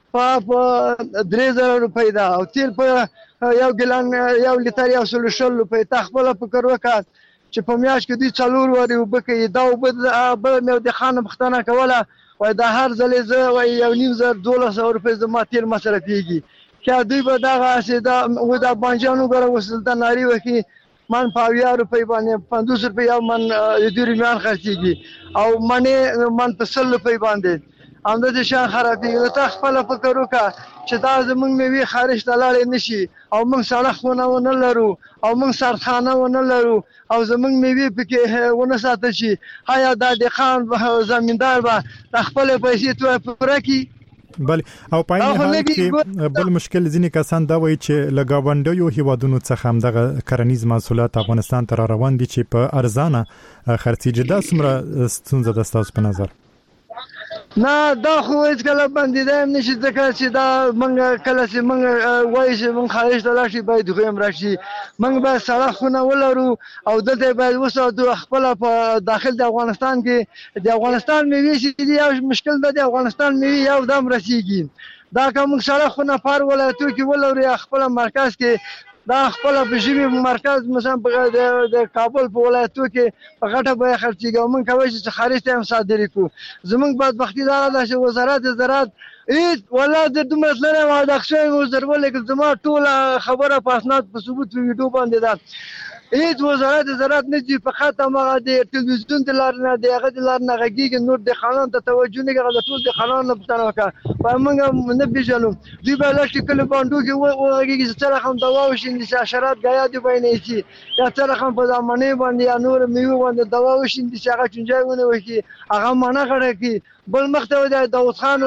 په 3,000 روپۍ دا او تیل په یو ګلان یو لیټر یو 100 روپۍ تخپل په کروکات چې په میاش کې دوی 4 وری وبکې دا وبد مې د خان مختنه کوله وای دا هر ځلې زه وای یو نیم زر 1200 روپۍ زما تیل مصرفيږي چې دوی به دا غاسه دا و دا بانجانو غره وسلطه ناری وکي من 50 روپۍ باندې 50 روپۍ او من د ریمان خرڅيږي او منه من په 100 روپۍ باندې اند د شان خرابېږي. ته خپل فکر وکړه چې دا زمونږ میوي خارج ته لاړې نشي او موږ سړکونه ونه لرو او موږ سرخانه ونه لرو او زمونږ میوي پکې ونه ساتل شي. آیا دا د خان زمیندار به خپل پیسې توه پوره کړي؟ بله او په عین حال کې بل مشکل ځینې کسان دا وایي چې له ګاونډیو هیوادونو څخه همدغه کرنیز محصولات افغانستان ته را روان دي چې په ارزانه خرڅېږي. دا څومره ستونزه ده ستاسو په نظر؟ نه دا خو هیڅ کله بندیدایم نشي ځکه چې دا موږ کله چې موږ وایي چې موږ خارج ته لاړ شي باید خو هم راشي موږ به سړکونه ولرو او دلته باید وساتو خپل په داخل د افغانستان کې د افغانستان میوې چې دی یو مشکل ده د افغانستان میوې یو دم رسیږي دا کوم سړکونه پر ولایتو کې ولرو خپل مرکز کې دا خپل په ژمي مرکز مثلا د کابل په ولایتو کې په غټه به خرڅیږي او موږ کوي چې خارج ته هم صادرې کو. زمونږ بدبختي دا ده چې وزارت زراعت هیڅ ولا د دومره لري او د اکشن وزارت لیکل زما ټول خبره په اسناد په ثبوت ویډیو باندې ده هیڅ وزارت زراعت نه دی فقط هغه د ټلویزیون د لار نه دی هغه د لار نه غږیږي نور د خانان ته توجه نه کوي ټول د خانان نه پټنه وکړه په موږ نه پیژنو دوی به لاشي کله باندې کې وږي چې سره هم دوا وشي د حشرات غیا دی باندې شي یا سره هم په ځمانه باندې یا نور میوه باندې دوا وشي چې هغه چنجاونه وکي هغه معنا غړي کی بل مخته د داوود خان او د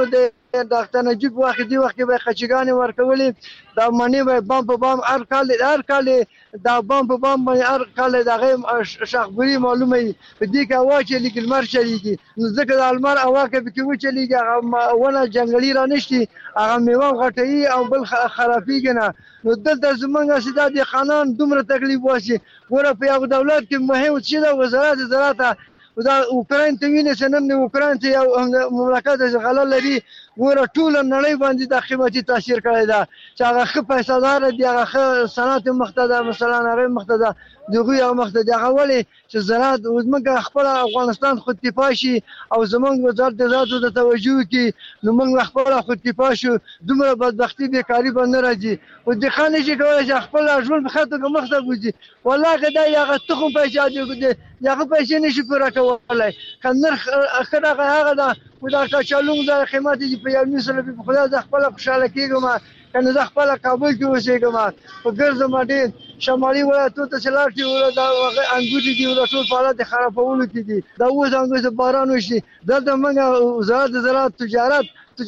ډاکټر نجیب وخت دی وخت به خچګانې ورکولې دا منی به بام په بام هر کال دا بام په بام باندې هر کال دغه شخبري معلومه په دې کې هوا چې لیکل مر چلیږي نو ځکه د المار هوا کې به کې و چلیږي هغه ونه جنگلي را نشي هغه میوه غټي او بل خرابېږي نه نو دلته زمونږ سیده د خانان دومره تکلیف واسي ګوره په یو دولت کې مهم چې د وزارت زراعت دا اوکراین ته ویني چې نن اوکراین ته یو مملکت غلا لري ګوره ټول نړۍ باندې د قیمتي تاثیر کړی دا چې هغه ښه پیسې دار دي هغه صنعت مخته مثلا هغه مخته دغه یو مخته دی هغه ولې چې زراعت زموږ خپل افغانستان خودکفا شي او زموږ وزارت د زراعت ته توجه کوي نو موږ خپل خودکفا شو دومره بدبختی بیکاری باندې راځي او د خانه چې کولای شي خپل ژوند په خاطر مخته وځي والله کدا یغه تخم پیسې دی یغه پیسې نشي پوره کولای کنه هغه دا ودا کچالو د قیمت دی په یو مثال په خدای د خپل خوشاله کېږم کنه زه خپل کابل کې اوسېږم په ګرځم دې شمالي ولایتونو ته چلاټي ولا دا انګور دي ولا ټول په حالت خرابولو کې دي دا اوس انګور باران وشي دلته موږ وزارت زراعت تجارت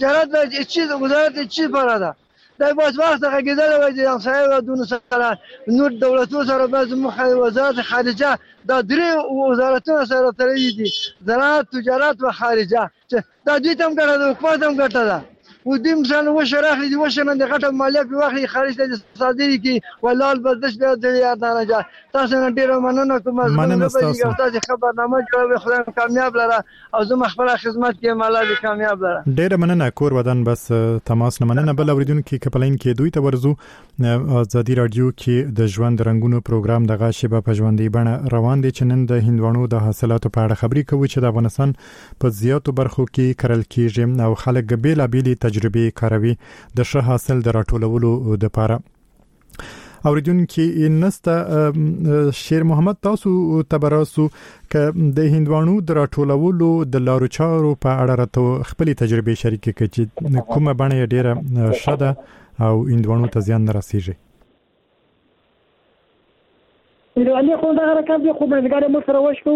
چې وزارت چې پراده دا باز وخت غږیدل وای چې همسایه ودونه سره نور دولتونو سره بعض مخه وزارت خارجه دا درې وزارتونه سره تړلي دي زراعت تجارت و خارجه دا دوی تم کړه د حکومت هم ګټه ده و دې مثلا وشراخلي دي وشنه د غټه مالیه په واخلي خارج ته صادري کی ولال بدش به د یاد نه راځه تاسو نن ډیر مننه کوم تاسو خبرنامه جوړوي خدای کامیاب لره او زه خپل خدمت کې مالا کامیاب لره ډیر مننه کور ودان بس تماس نه مننه بل اوریدونکو کې کپلین کې دوی ته ورزو ازادي رادیو کې د ژوند رنگونو پروګرام دغه شیبه په ژوندۍ بڼه روان دي چې نن د هندوانو د حاصلاتو په اړه خبري کوي چې د افغانستان په زیاتو برخو کې کرل کېږي او خلک بیلابېلې تجربې کاروي د ښه حاصل د راټولولو لپاره اوریدونکو نستا شیر محمد تاسو تبراسو ک د هندوانو د راټولولو د لارو چارو په اړه راته خپل تجربې شریکې کړي چې کومه باندې ډیره شاده او هندوانو ته زیان نه رسیږي نو علي خو دا حرکت دی خو مزګر مو سره وشکو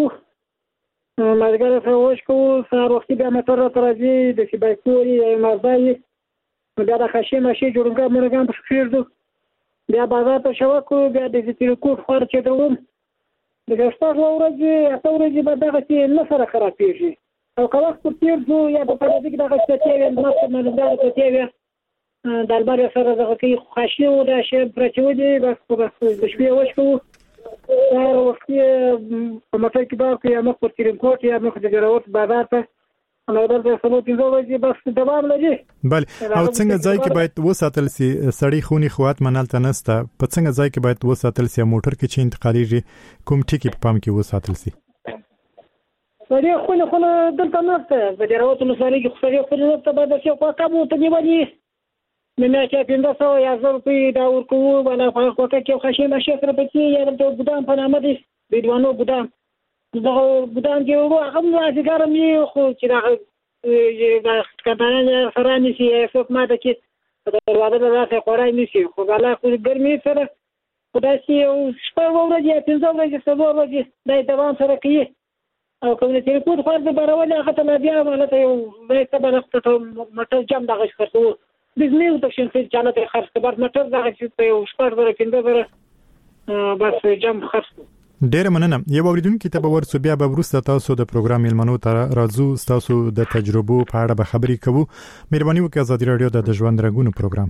سار وختي بیا متر راځي د سیبایکوري مرزای بیا د خشي ماشي جوړګا مرګان په فیرزو بیا بازار ته شوکو بیا د تلکوټ خرچ دوم د ګشتاغ ورځي اتورځي به دغه چې نه سره خرابېږي او که وخت تیرزو یا په پردي کې دغه څه تیوي نو منځدار ته تیوي د البر سره دغه کې خشي او د شی پرچو دي بس د شپې وشکو سار وختي په مټه کې به یا مخ پر تلکوټ یا مخ د جوړوت بازار ته نو درته سمو تیزو وځي بس دوام لري بل او څنګه ځای کې باید وساتل سي سړی خوني خوات منالته نسته په څنګه ځای کې باید وساتل سي موټر کې چې انتقالي کوم ټکی په پام کې وساتل سي سړی خوني دلته نهته د جوړوت نو سړی کې خو خو ته به د څه کو کوم ته نیولې مې چې 1500 یا 1000 روپۍ دا ورکو ولا خو کې خشي مشه سره پکې یا د ګدام په نامه دي بدوانو ګدام دغه ګدام کې هغه مازیګر مې خو چې دا کټانه سره نشي څوک ماته کې د دروازه د راځي خورای نشي خو بلا خو ګرمي سره خدای سي او شپه ورځي 15 ورځې سبا ورځې د دوام سره کوي او کوم چې کوم خو د برول هغه ته بیا ولته یو به تبه مټر جام دغه خرڅو بزنس د شین فل چاله ته خرڅ کبر مټر دغه چې یو شپه ورځې 15 بس جام خرڅ ډیر مننه یو اوریدونکو ته به ورسو بیا به ورسته تاسو د پروګرام ملمنو ته راځو تاسو د تجربو په اړه به خبري کوو مهرباني وکړئ ازادي رادیو د ژوند رنگونو پروګرام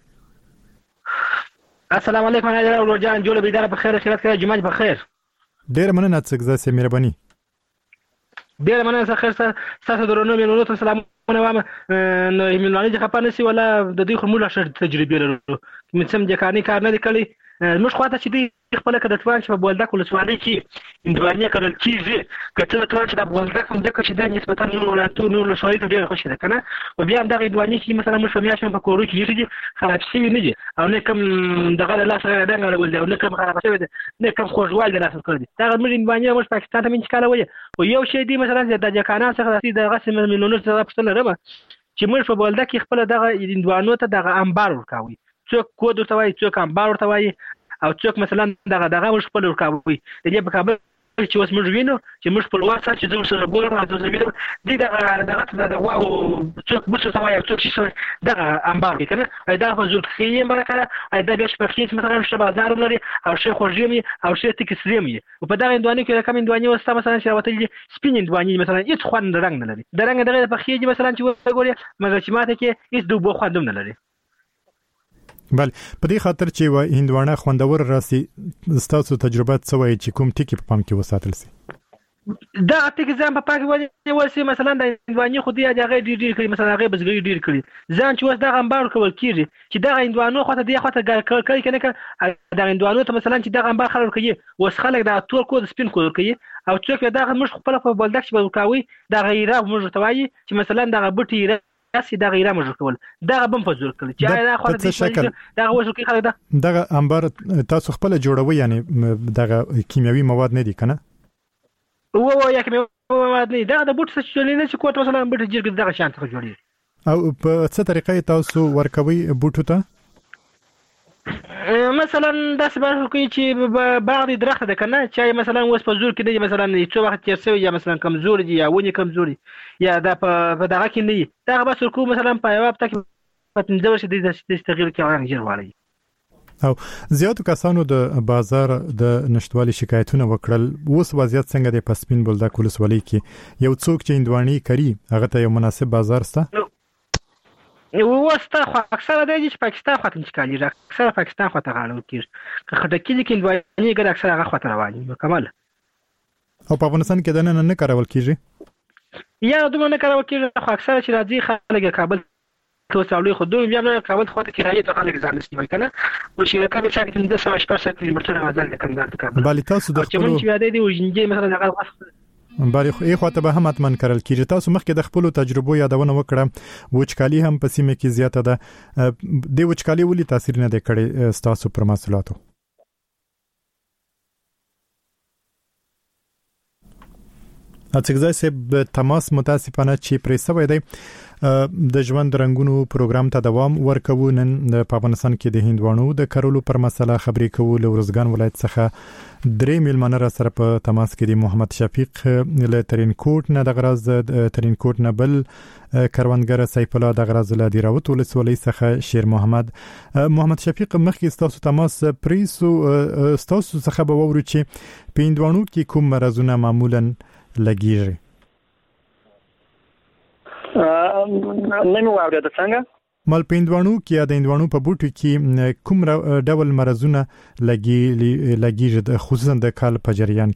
السلام علیکم انا جان جوړ بيدار په خیر خیرات کړه جمعه په خیر ډیر مننه څنګه سي مهرباني ډیر مننه خیر تاسو درنو ملمنو ته سلامونه وامه نو ملمنو ځخه پانه سي ولا د دې خمول شر تجربه لرو من سم ځکاني کار نه کړی موږ خواته چې دی خپل کده توان چې په بولدک ولسوالۍ کې اندوانیا کړل کیږي کته توان چې د بولدک هم دغه چې د نسبتا نور ولایتو نور ولسوالۍ ته ډېر خوشی ده کنه او بیا هم دغه اندوانیا چې مثلا موږ فهمیا چې په کورو کې یې خراب شي نه دي او نه کوم دغه لاس راځي او نه کوم خراب شي نه کوم خوشوال د لاس کړی دا موږ اندوانیا موږ پاکستان ته منځ کاله وي او یو شی دی مثلا د جکانا څخه د غسل مليونونو څخه پښتنه رمه چې موږ په بولدک کې خپل دغه اندوانو ته دغه انبار ورکاوي څوک کود ورته وایي څوک انبار ورته وایي او څوک مثلا دغه خپل ورکاوي د دې په کابل چې اوس موږ وینو چې موږ په لوړ سره چې زموږ سره ګورم او زموږ وینو دغه واو څوک مڅ سوای څوک چې دغه انبار کې کنه دا په زور کې مرکه دا بیا شپږ مثلا شته بازار لري او شي خوږی او شي تکسریم او په دغه اندواني کې کوم اندواني وسته مثلا چې راوتل سپین اندواني مثلا هیڅ خوند رنگ نه لري د رنگ دغه په خېږي مثلا چې وګوري مګر چې ماته کې هیڅ دوه خوند نه لري. بل په دې خاطر چې و هندوانه خوندور راسي ستاسو تجربه څه وایي چې کوم ټکی په پام کې وساتل سي؟ دا ټکی ځان په پاک ونیول مثلا د هندواني خو دې هغه ډیر کړي مثلا هغه بزګری ډیر کړي ځان چې وس دغه انبار کول کیږي چې دغه هندوانو خو ته دې خو ته کوي کنه د هندوانو ته مثلا چې دغه انبار خلک کوي وس خلک د تور کود سپین کود کوي او څوک دغه مش خپل په بلدک چې وکاوي د غیره موږ توایي چې مثلا دغه بټي سي د غیره موږ کول دغه بم په زور کړي چې دا خو دغه وښو کې خلک دغه انبار تاسو خپل جوړوي یعنی دغه کیمیاوي مواد نه دي کنه یا کیمیاوي مواد نه دغه د بوټ څخه جوړیږي چې کوټ مثلا بوټ جوړ دغه شان څخه جوړیږي او په څه طریقې تاسو ورکوي بوټو ته مثلا داسې به کوي چې بعض درخت ده کنه چې مثلا اوس په زور کې دی مثلا څو وخت تیر شوی یا مثلا کمزوري دي یا ونی کمزوري یا دا په دغه کې نه دا بس کو مثلا په یو هفته کې په تنځور شي د تغییر کې هغه جوړ وړي. او زیاتو کسانو د بازار د نشټوالي شکایتونه وکړل اوس وضعیت څنګه دی په سپین بولدک ولسوالۍ کې یو څوک چې هندواني کوي هغه ته یو مناسب بازار شته وسته خو اکثره د پاکستان خاطر انتقالي اکثره پاکستان خاطر غاړو کیږي که خټکی کې هندواني ګر اکثره هغه خاطر رواني مکمل او په افغانستان کې د نن نه کارول کیږي یا دومره نه کارول کیږي خو اکثره چې راځي خلک کابل ته ساولي خو دوی بیا نه کابل خو ته کرایه ته خلک ځان نشي وای کنه او چې کابل چې د 180 کیلومتر غزل کنه کابل بل تاسو د خپل چې یاد دی وژنګي مثلا هغه باري خو یې خواته به هم اتمن کړل کیږي تاسو مخکې د خپل تجربو یادونه وکړه وچکالي هم په سیمه کې زیاته ده د وچکالي ولې تاثیر نه دی کړی تاسو پر محصولاتو اڅګزای سه تماس متاسفانه چې پرې سوي دی د ژوند رنگونو پروګرام ته دوام ورکوو نن په افغانستان کې د هندوانو د کارولو پر مسله خبرې کوو له ورزګان ولایت څخه درې میلمانه را سره په تماس کې دی محمد شفیق له ترینکوټ نه د غراز ترینکوټ نه بل کاروانګر سیف الله د غراز له دیراوت ولسوالۍ څخه شیر محمد شفیق مخکې تاسو تماس پریسو تاسو څخه به وورو چې په هندوانو کې کوم مرزونه معمولا لګیږي نه مو اورېده څنګه مال پېندوانو کې د هندوانو په بوټو کې کوم ډول مرزونه لګیږي خصوصا د کال په جریان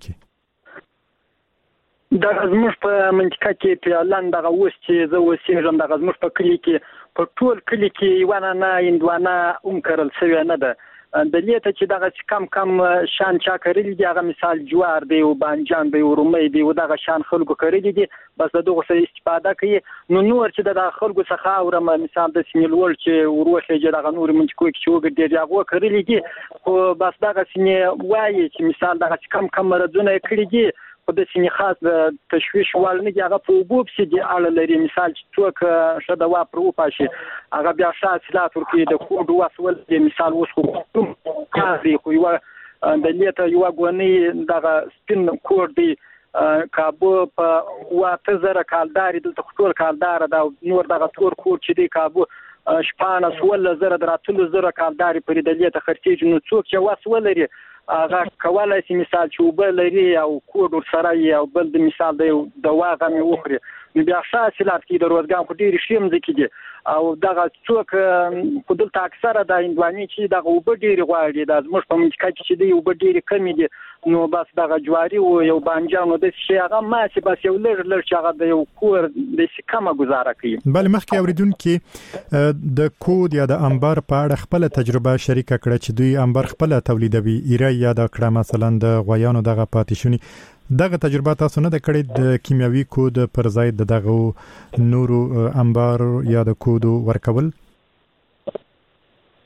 کې دا زموږ په منطقه کې په لاندې دغه اوس چې زه اوسېږم دغه زموږ په کلی کې په ټول کلی کې ونه نه هندوانه کرل شوی نه ده د لیته چې دغه کم شان چا کړی دی هغه مثال جوار دی او بانجان دی او رومي دی او دغه شان خلکو کړی دي بس دغه څه استفاده کوي نور چې د خلکو څخه اورم مثال د سینلول چې وروخه دغه نور منطقو کې چې وګ دی هغه کړی دي خو بس دغه سینې وایي چې مثال دغه کم مرزونه کړی دي په د سینې خاص د تشویش وال نه دی هغه په وبوب سي دی اړه لري مثال چې څوک شته وا پر وپاشي هغه بیا شاسلات ورکی د کوډ واسول دی مثال اوس خو کاري خو یو د لیته یو غونی دغه سپین کوډ دی کابو په واته زره کالداري د ټول کالدار دا نور دغه تور کوډ چې دی کابو شپانه سول زره دراتل زره کالداري پر د لیته خرڅېږي نو څوک چې واسول لري هغه کولای شي مثال چې وبل لري او کوډ سره او بل د مثال د واغه مې وخري نو بیا شاسلات کې د روزګان خو ډیر شیم ځکه دي او دغه څوک په دلته اکثره د هندواني چې دغه وب ډیر غواړي د زموږ په منځ کې چې دی وب ډیر کم دي نو بس دغه جواري او یو بانجان د شي هغه ماسه بس یو لږ چې هغه د یو کور د سکمه گزاره کوي بل مخکې اوریدونکو د کود یا د انبار په اړه خپل تجربه شریکه کړه چې دوی انبار خپل تولیدوي ایرا یا د کړه مثلا د غویانو دغه پاتیشونی دغه تجربه تاسو نه د کړې د کیمیاوي کود پر ځای دغه نورو انبار یا د کود ورکول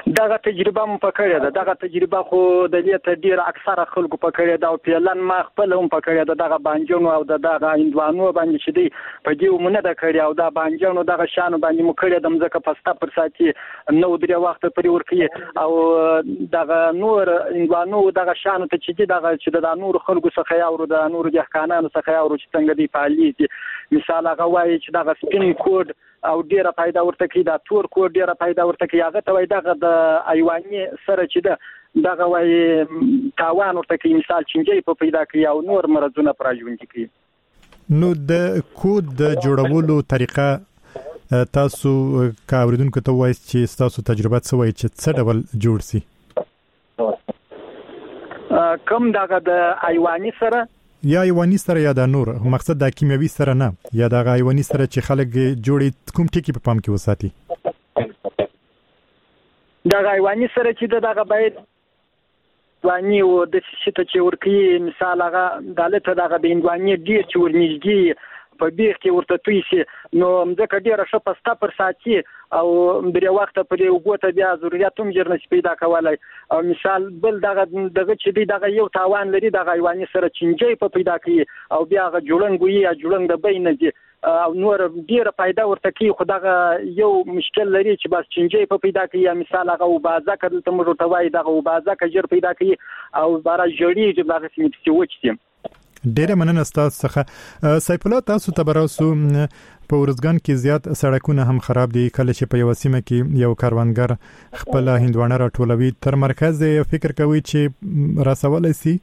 دغه تجربه مو پکړه ده. دغه تجربه خو د دې ته ډیر اکثره خلکو پکړه ده او پیلن ما خپل هم پکړه ده. دغه بانجونو او دغه هندوانو باندې چې دی په دې ومنه ده کړی او دا بانجونو دغه شانو باندې مو کړی د مزکه پستا پر ساتي نو درې وخت پرې ورکی او دغه نور هندوانو دغه شانو ته چې دغه چې د نور خلکو څخه یاورو د نور جهکانانو څخه یاورو چې څنګه دی فعالیت مثال هغه وایي چې دغه سپین کوډ او ډیره پیدا ورته کی دا تور کوډ ډیره پیدا ورته کی هغه ته وای دغه د ایوانی سره چې دغه وای تاوان ورته کی مثال چنجي په پیدا کی او نور مرزونه پراجوند کی. نو د کوډ د جوړولو طریقه تاسو کاوریدونکو ته وایي چې تاسو تجربه څه وایي چې څه ډول جوړ سي کوم دغه د ایوانی سره یا ایوانی سره یا د نور مقصد د کیمیاوي سره نه یا د ایوانی سره چې خلک جوړي کوم ټکی په پام کې وساتي د ایوانی سره چې دغه باید وانی او د شته چې ورکی مثال هغه دالته دغه د انوانی ډیر چې ورنږدې په بیخ کې ورته تویسي نو مځکه ډیره ښه پستا پر ساتي او درې وخت پرې وګوته بیا ضرورت هم جرنس پیدا کولای او مثال بل دغه چې دی دغه یو تاوان لري دغه ایوانی سره چنجي په پیدا کوي او بیا غ جوړنګوي یا جوړنګ د بین دي او نور ډیره پیدا ورته کوي خو دغه یو مشکل لري چې بس چنجي په پیدا کوي یا مثال هغه وبازه کړل ته موږ ته وایي دغه وبازه کجر پیدا کوي او بارا جوړي چې دغه سیمه وچتي. ډیره مننه تاسو څخه سیف الله. تاسو ته براسو په ورزګان کې زیات سړکونه هم خراب دي کله چې په یو سیمه کې یو کاروانګر خپل هندوانه راټولوي تر مرکز فکر کوي چې راسول شي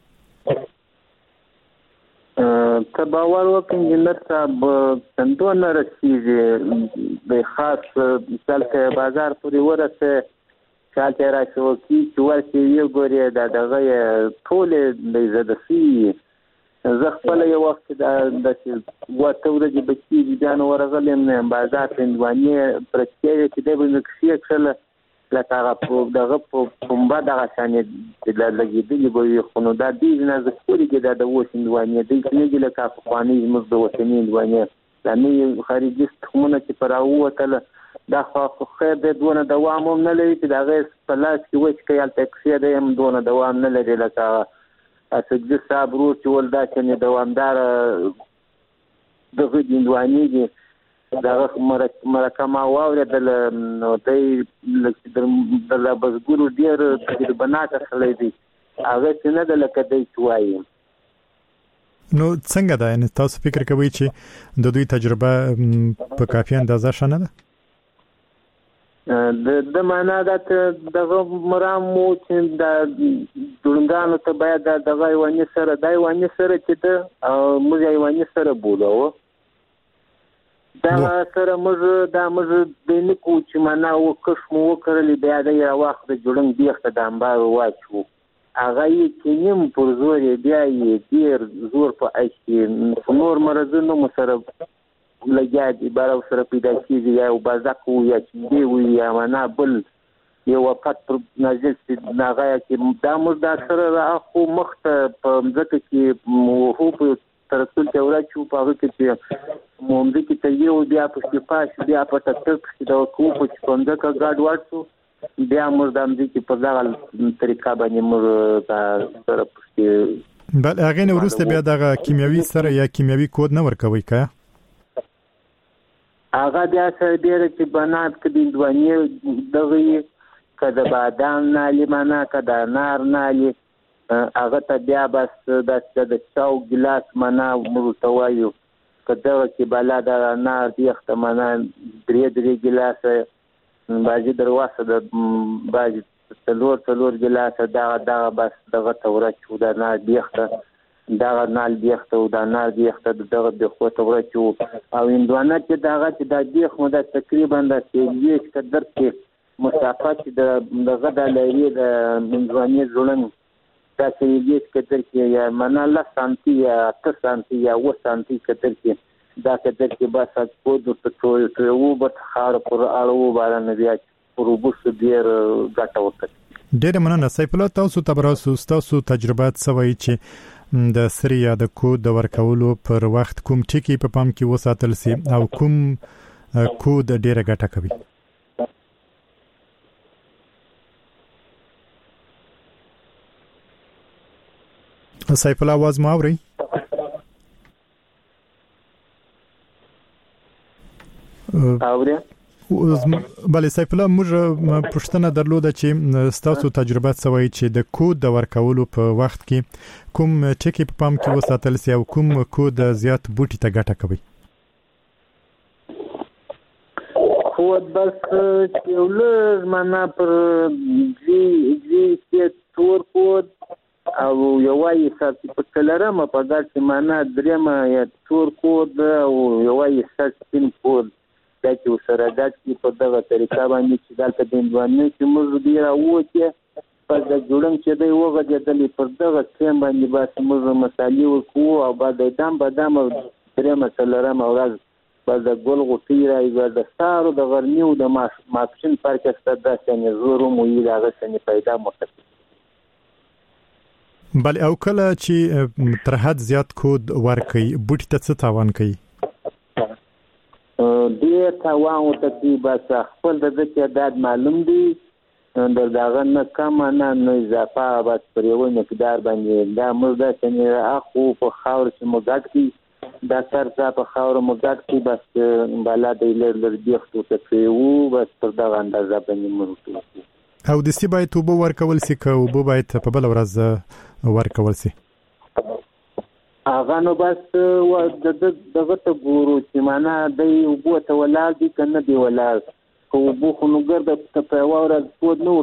ته باور وکړئ انجنیر صاحب څنګه رسیږي د خاص مثال کې بازار پورې ورسه چاته راځو چې ورته یو ګوري دغه ټول د زدسي زه خپل یو وخت د وته ورځې بچی ځان ورغلم نه بازار هندواني پرچې چې د بنکشي کله لکه هغه دغه پمبا دغه ثانیه د لګیدلی به خو نو د دې نه زکوري کې د وښندواني د کېږي لکه افغاني زموږ د وطني هندواني لنی خارجي څخمونه چې پراوته دا خو خیر د دونه دوام نه لري چې دغه پلاس کې وځ کې یال تکسي د هم دونه دوام نه لري لکه اسجد صاحب ورو چې ولدا چې دوامدار دغه هندواني دي دغه مرکه واوره د نو د بزګورو ډیر تجربه ناکه خلې دي هغه څنګه د لکه دی توایي نو څنګه دا ان تاسو فکر کوئ چې د دوی تجربه په کافي اندازه شنه ده د معنا د دغه مرامو چې د جوړنګانو ته باید د غوښنی سره د غوښنی سره چې د موږ غوښنی سره بولو دا سره موږ د نکو چې معنا وکښ مو وکړلې بیا د یو وخت د جوړنګ بیخته د انبار واچو هغه چې نیم پر زور بیا یې ډیر زور په اچي نور مرزونو مسره لګیا بار سره پیدا کیږي یا بازاکو یا چې دی یا معنا بل یو وخت نازل چې ناغه چې دا موږ د سره خو مخته په ځکه چې مو په ترڅول ته ورچو په هغه کې چې موږ کې ته یو بیا په شپاش بیا په تکتک چې دا کو په څنګه کا ګاډ ورڅو بیا موږ د امځي کې په دغه طریقه باندې موږ دا سره پښتي بل هغه نو ورسته بیا دغه کیمیاوي سره یا کیمیاوي کود نه ورکوي کا هغه بیا سره ډېر چې بنات کې هندواني دغه کده بادام نالي معنا کده نار نالي هغه ته بیا بس د چاو ګلاس معنا مرتوایو کده چې بالا د نار دیخته معنا درې ګلاس باجی دروازه د باجی څلور ګلاس دا بس دغه توره چې د نار دیخته دا نال دیخته او دا نار دیخته دغه د خو توره چې او هندوانه چې د دیخ مو د تقریبا د 1 قدر کې مسافت دغه د لري د هندوانه جوړن دا 1 قدر کې یا معنا لا سانتي یا 8 سانتي یا 9 سانتي قدر کې دا قدر کې بس په د ټول او په خار پر اړو باندې بیا پروبوس ډیر ګټه وکړي. ډیر مننه سیف الله. تاسو تاسو تجربات سوي چې د سری یا د کود د ورکولو پر وخت کوم ټکی په پام کې وساتل سي او کوم کود ډیره ګټه کوي سیف الله आवाज مو اوري؟ اوري بله سیف الله موږ پوښتنه درلوده چې ستاسو تجربه سوي چې د کود د ورکولو په وخت کې کوم ټکی په پام کې وساتل سي او کوم کود زیات بوټي ته ګټه کوي؟ خود بس یولز معنا پر جی تور کود او یوای سات په کلرمه په ګټ معنا درېمه یا تور کود او یوای سات سپین کود دا چې سره ګټ په دغه طریقه باندې چې دلته د انوانه چې موږ دی راوته په د جوړم چې دی وغځېدلې پر دغه سیم باندې بس موږ مصالې وکړو او بعد بادام درېمه کلرمه ورځ بعد ګل غوټی راځي د سارو د غرمې او د ماپشن فرق است د څنګه زورو مو یې راغلی څنګه پیدا مخته بل او کله چې تر حد زیات کود ورکي بوټي ته څه تاوان کوي؟ دې تاوان ته بس خپل د تعداد معلوم دی د داغه نه کم نه اضافه بس پر یو مقدار باندې دا مرده څنګه اخو په خاور چې مګټ کی دا سر په خاور مګټ کی بس بالا د لر دیختو ته پیو بس پر دا اندازه باندې مرته او د سی باید وبو ورکول سي که وبو باید په بل ورځ ورکول سي؟ هغه نو بس دغه ته ګورو چې معنا د وبو ته ولال دي کنه دی ولال خو وبو خو نو ګرځي په ورځ پود نو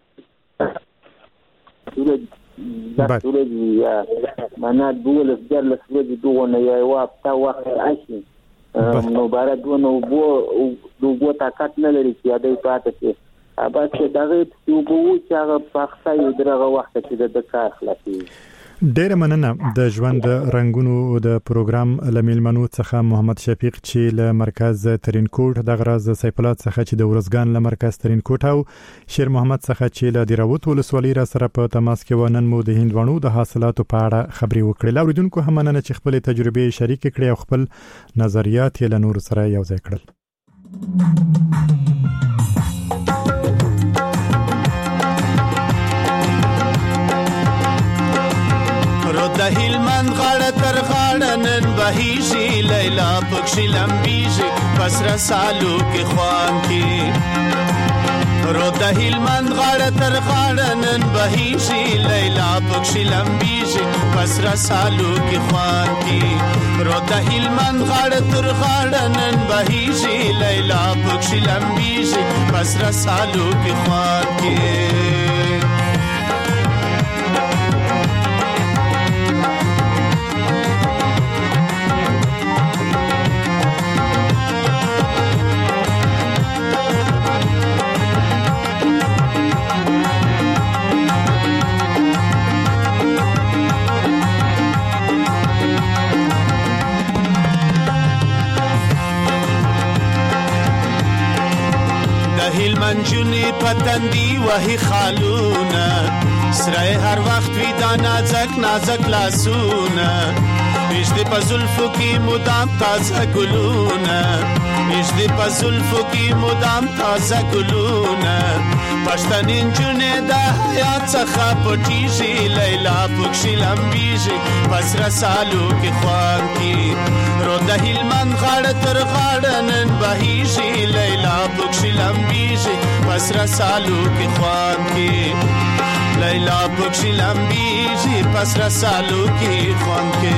یا معنا دول درل سوي دوه یا وخت عشي نو بارد نو وبو طاقت نه لري چې دای پاتې شي ابا چې دغه وبو چې هغه پخته درغه وخت کې د کار خلاصي. ډېر مننه د ژوند رنگونو د پروګرام لمیلمنو څخه محمد شفیق چې له مرکز ترینکوټ د غراز سیف الله څخه چې د ورزګان له مرکز ترینکوټ او شیر محمد څخه چې له دیراوت ولسوالۍ را سره په تماس کې ونن مو د هندوانو د حاصلاتو په اړه خبري وکړل. اوریدونکو هم مننه چې خپل تجربې شریک کړي او خپل نظریات یې له نور سره یوځای کړل. د هلمند غاړه تر غاړه نن بهیږي لیلا پکښې لمبیږي پسره سالو کې خوان کې رو د هلمند غاړه تر غاړه نن بهیږي لیلا پکښې لمبیږي پسره سالو کې خوان کې رو د هلمند غاړه تر غاړه نن بهیږي لیلا پکښې لمبیږي پسره سالو کې خوان کې منجونی پتندی وحی خالونا سرای هر وقت وی دا نازک نازک لاسونا اجدی پا زلفو کی مدام تازه گلونا اجدی پا زلفو کی مدام تازه گلونا پشتنین جونه دا حیات سخا پتیجی لیلا پکشی لمبیجی پس رسالو کی خوان کی رو دا هلمند غاڑ تر غاڑنن بهیجی لیلا پکشی لمبیجی پس رسالو کی خوان کی لیلا پکشی لمبیجی پس رسالو کی خوان کی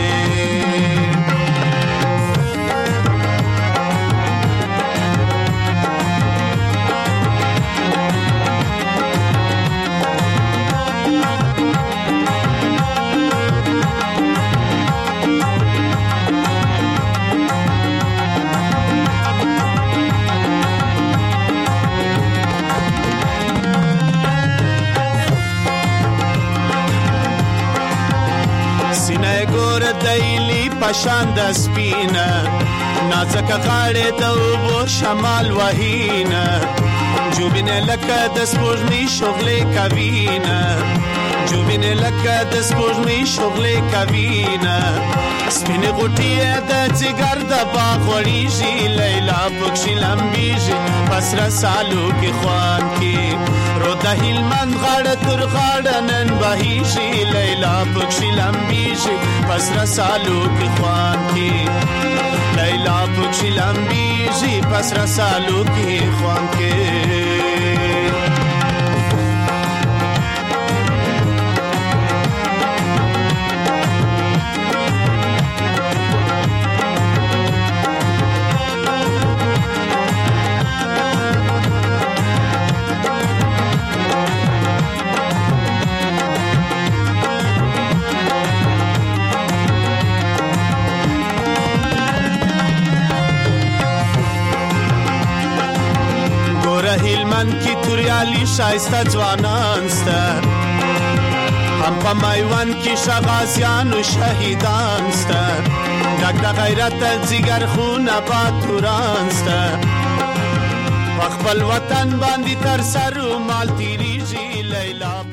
دیلی پشاند سپینا نازک غاړه د وبو شمال وهینا جوبینه لکه د سپوږمۍ شغلې کوینا جوبینه لکه د سپوږمۍ شغلې کوینا سپینه غوټي د ځګر د باغ وړيږي لیلا پکشي لمبيږي پس رسالو کې خوان کې رو د هلمند غاړه تر غاړه نن بهيږي لیلا پکشي لمبيږي پسره سالو کې خوان کې لیلا پکشي لمبيږي پسره سالو کې خوان کې هلمند کی توریالی شایسته ځوانان سته هم په میوند کې شغازیان او شهیدان سته ډک د غیرت ځیګر خونه باتوران سته په خپل وطن باندې تر سر مال تیریږي لیلا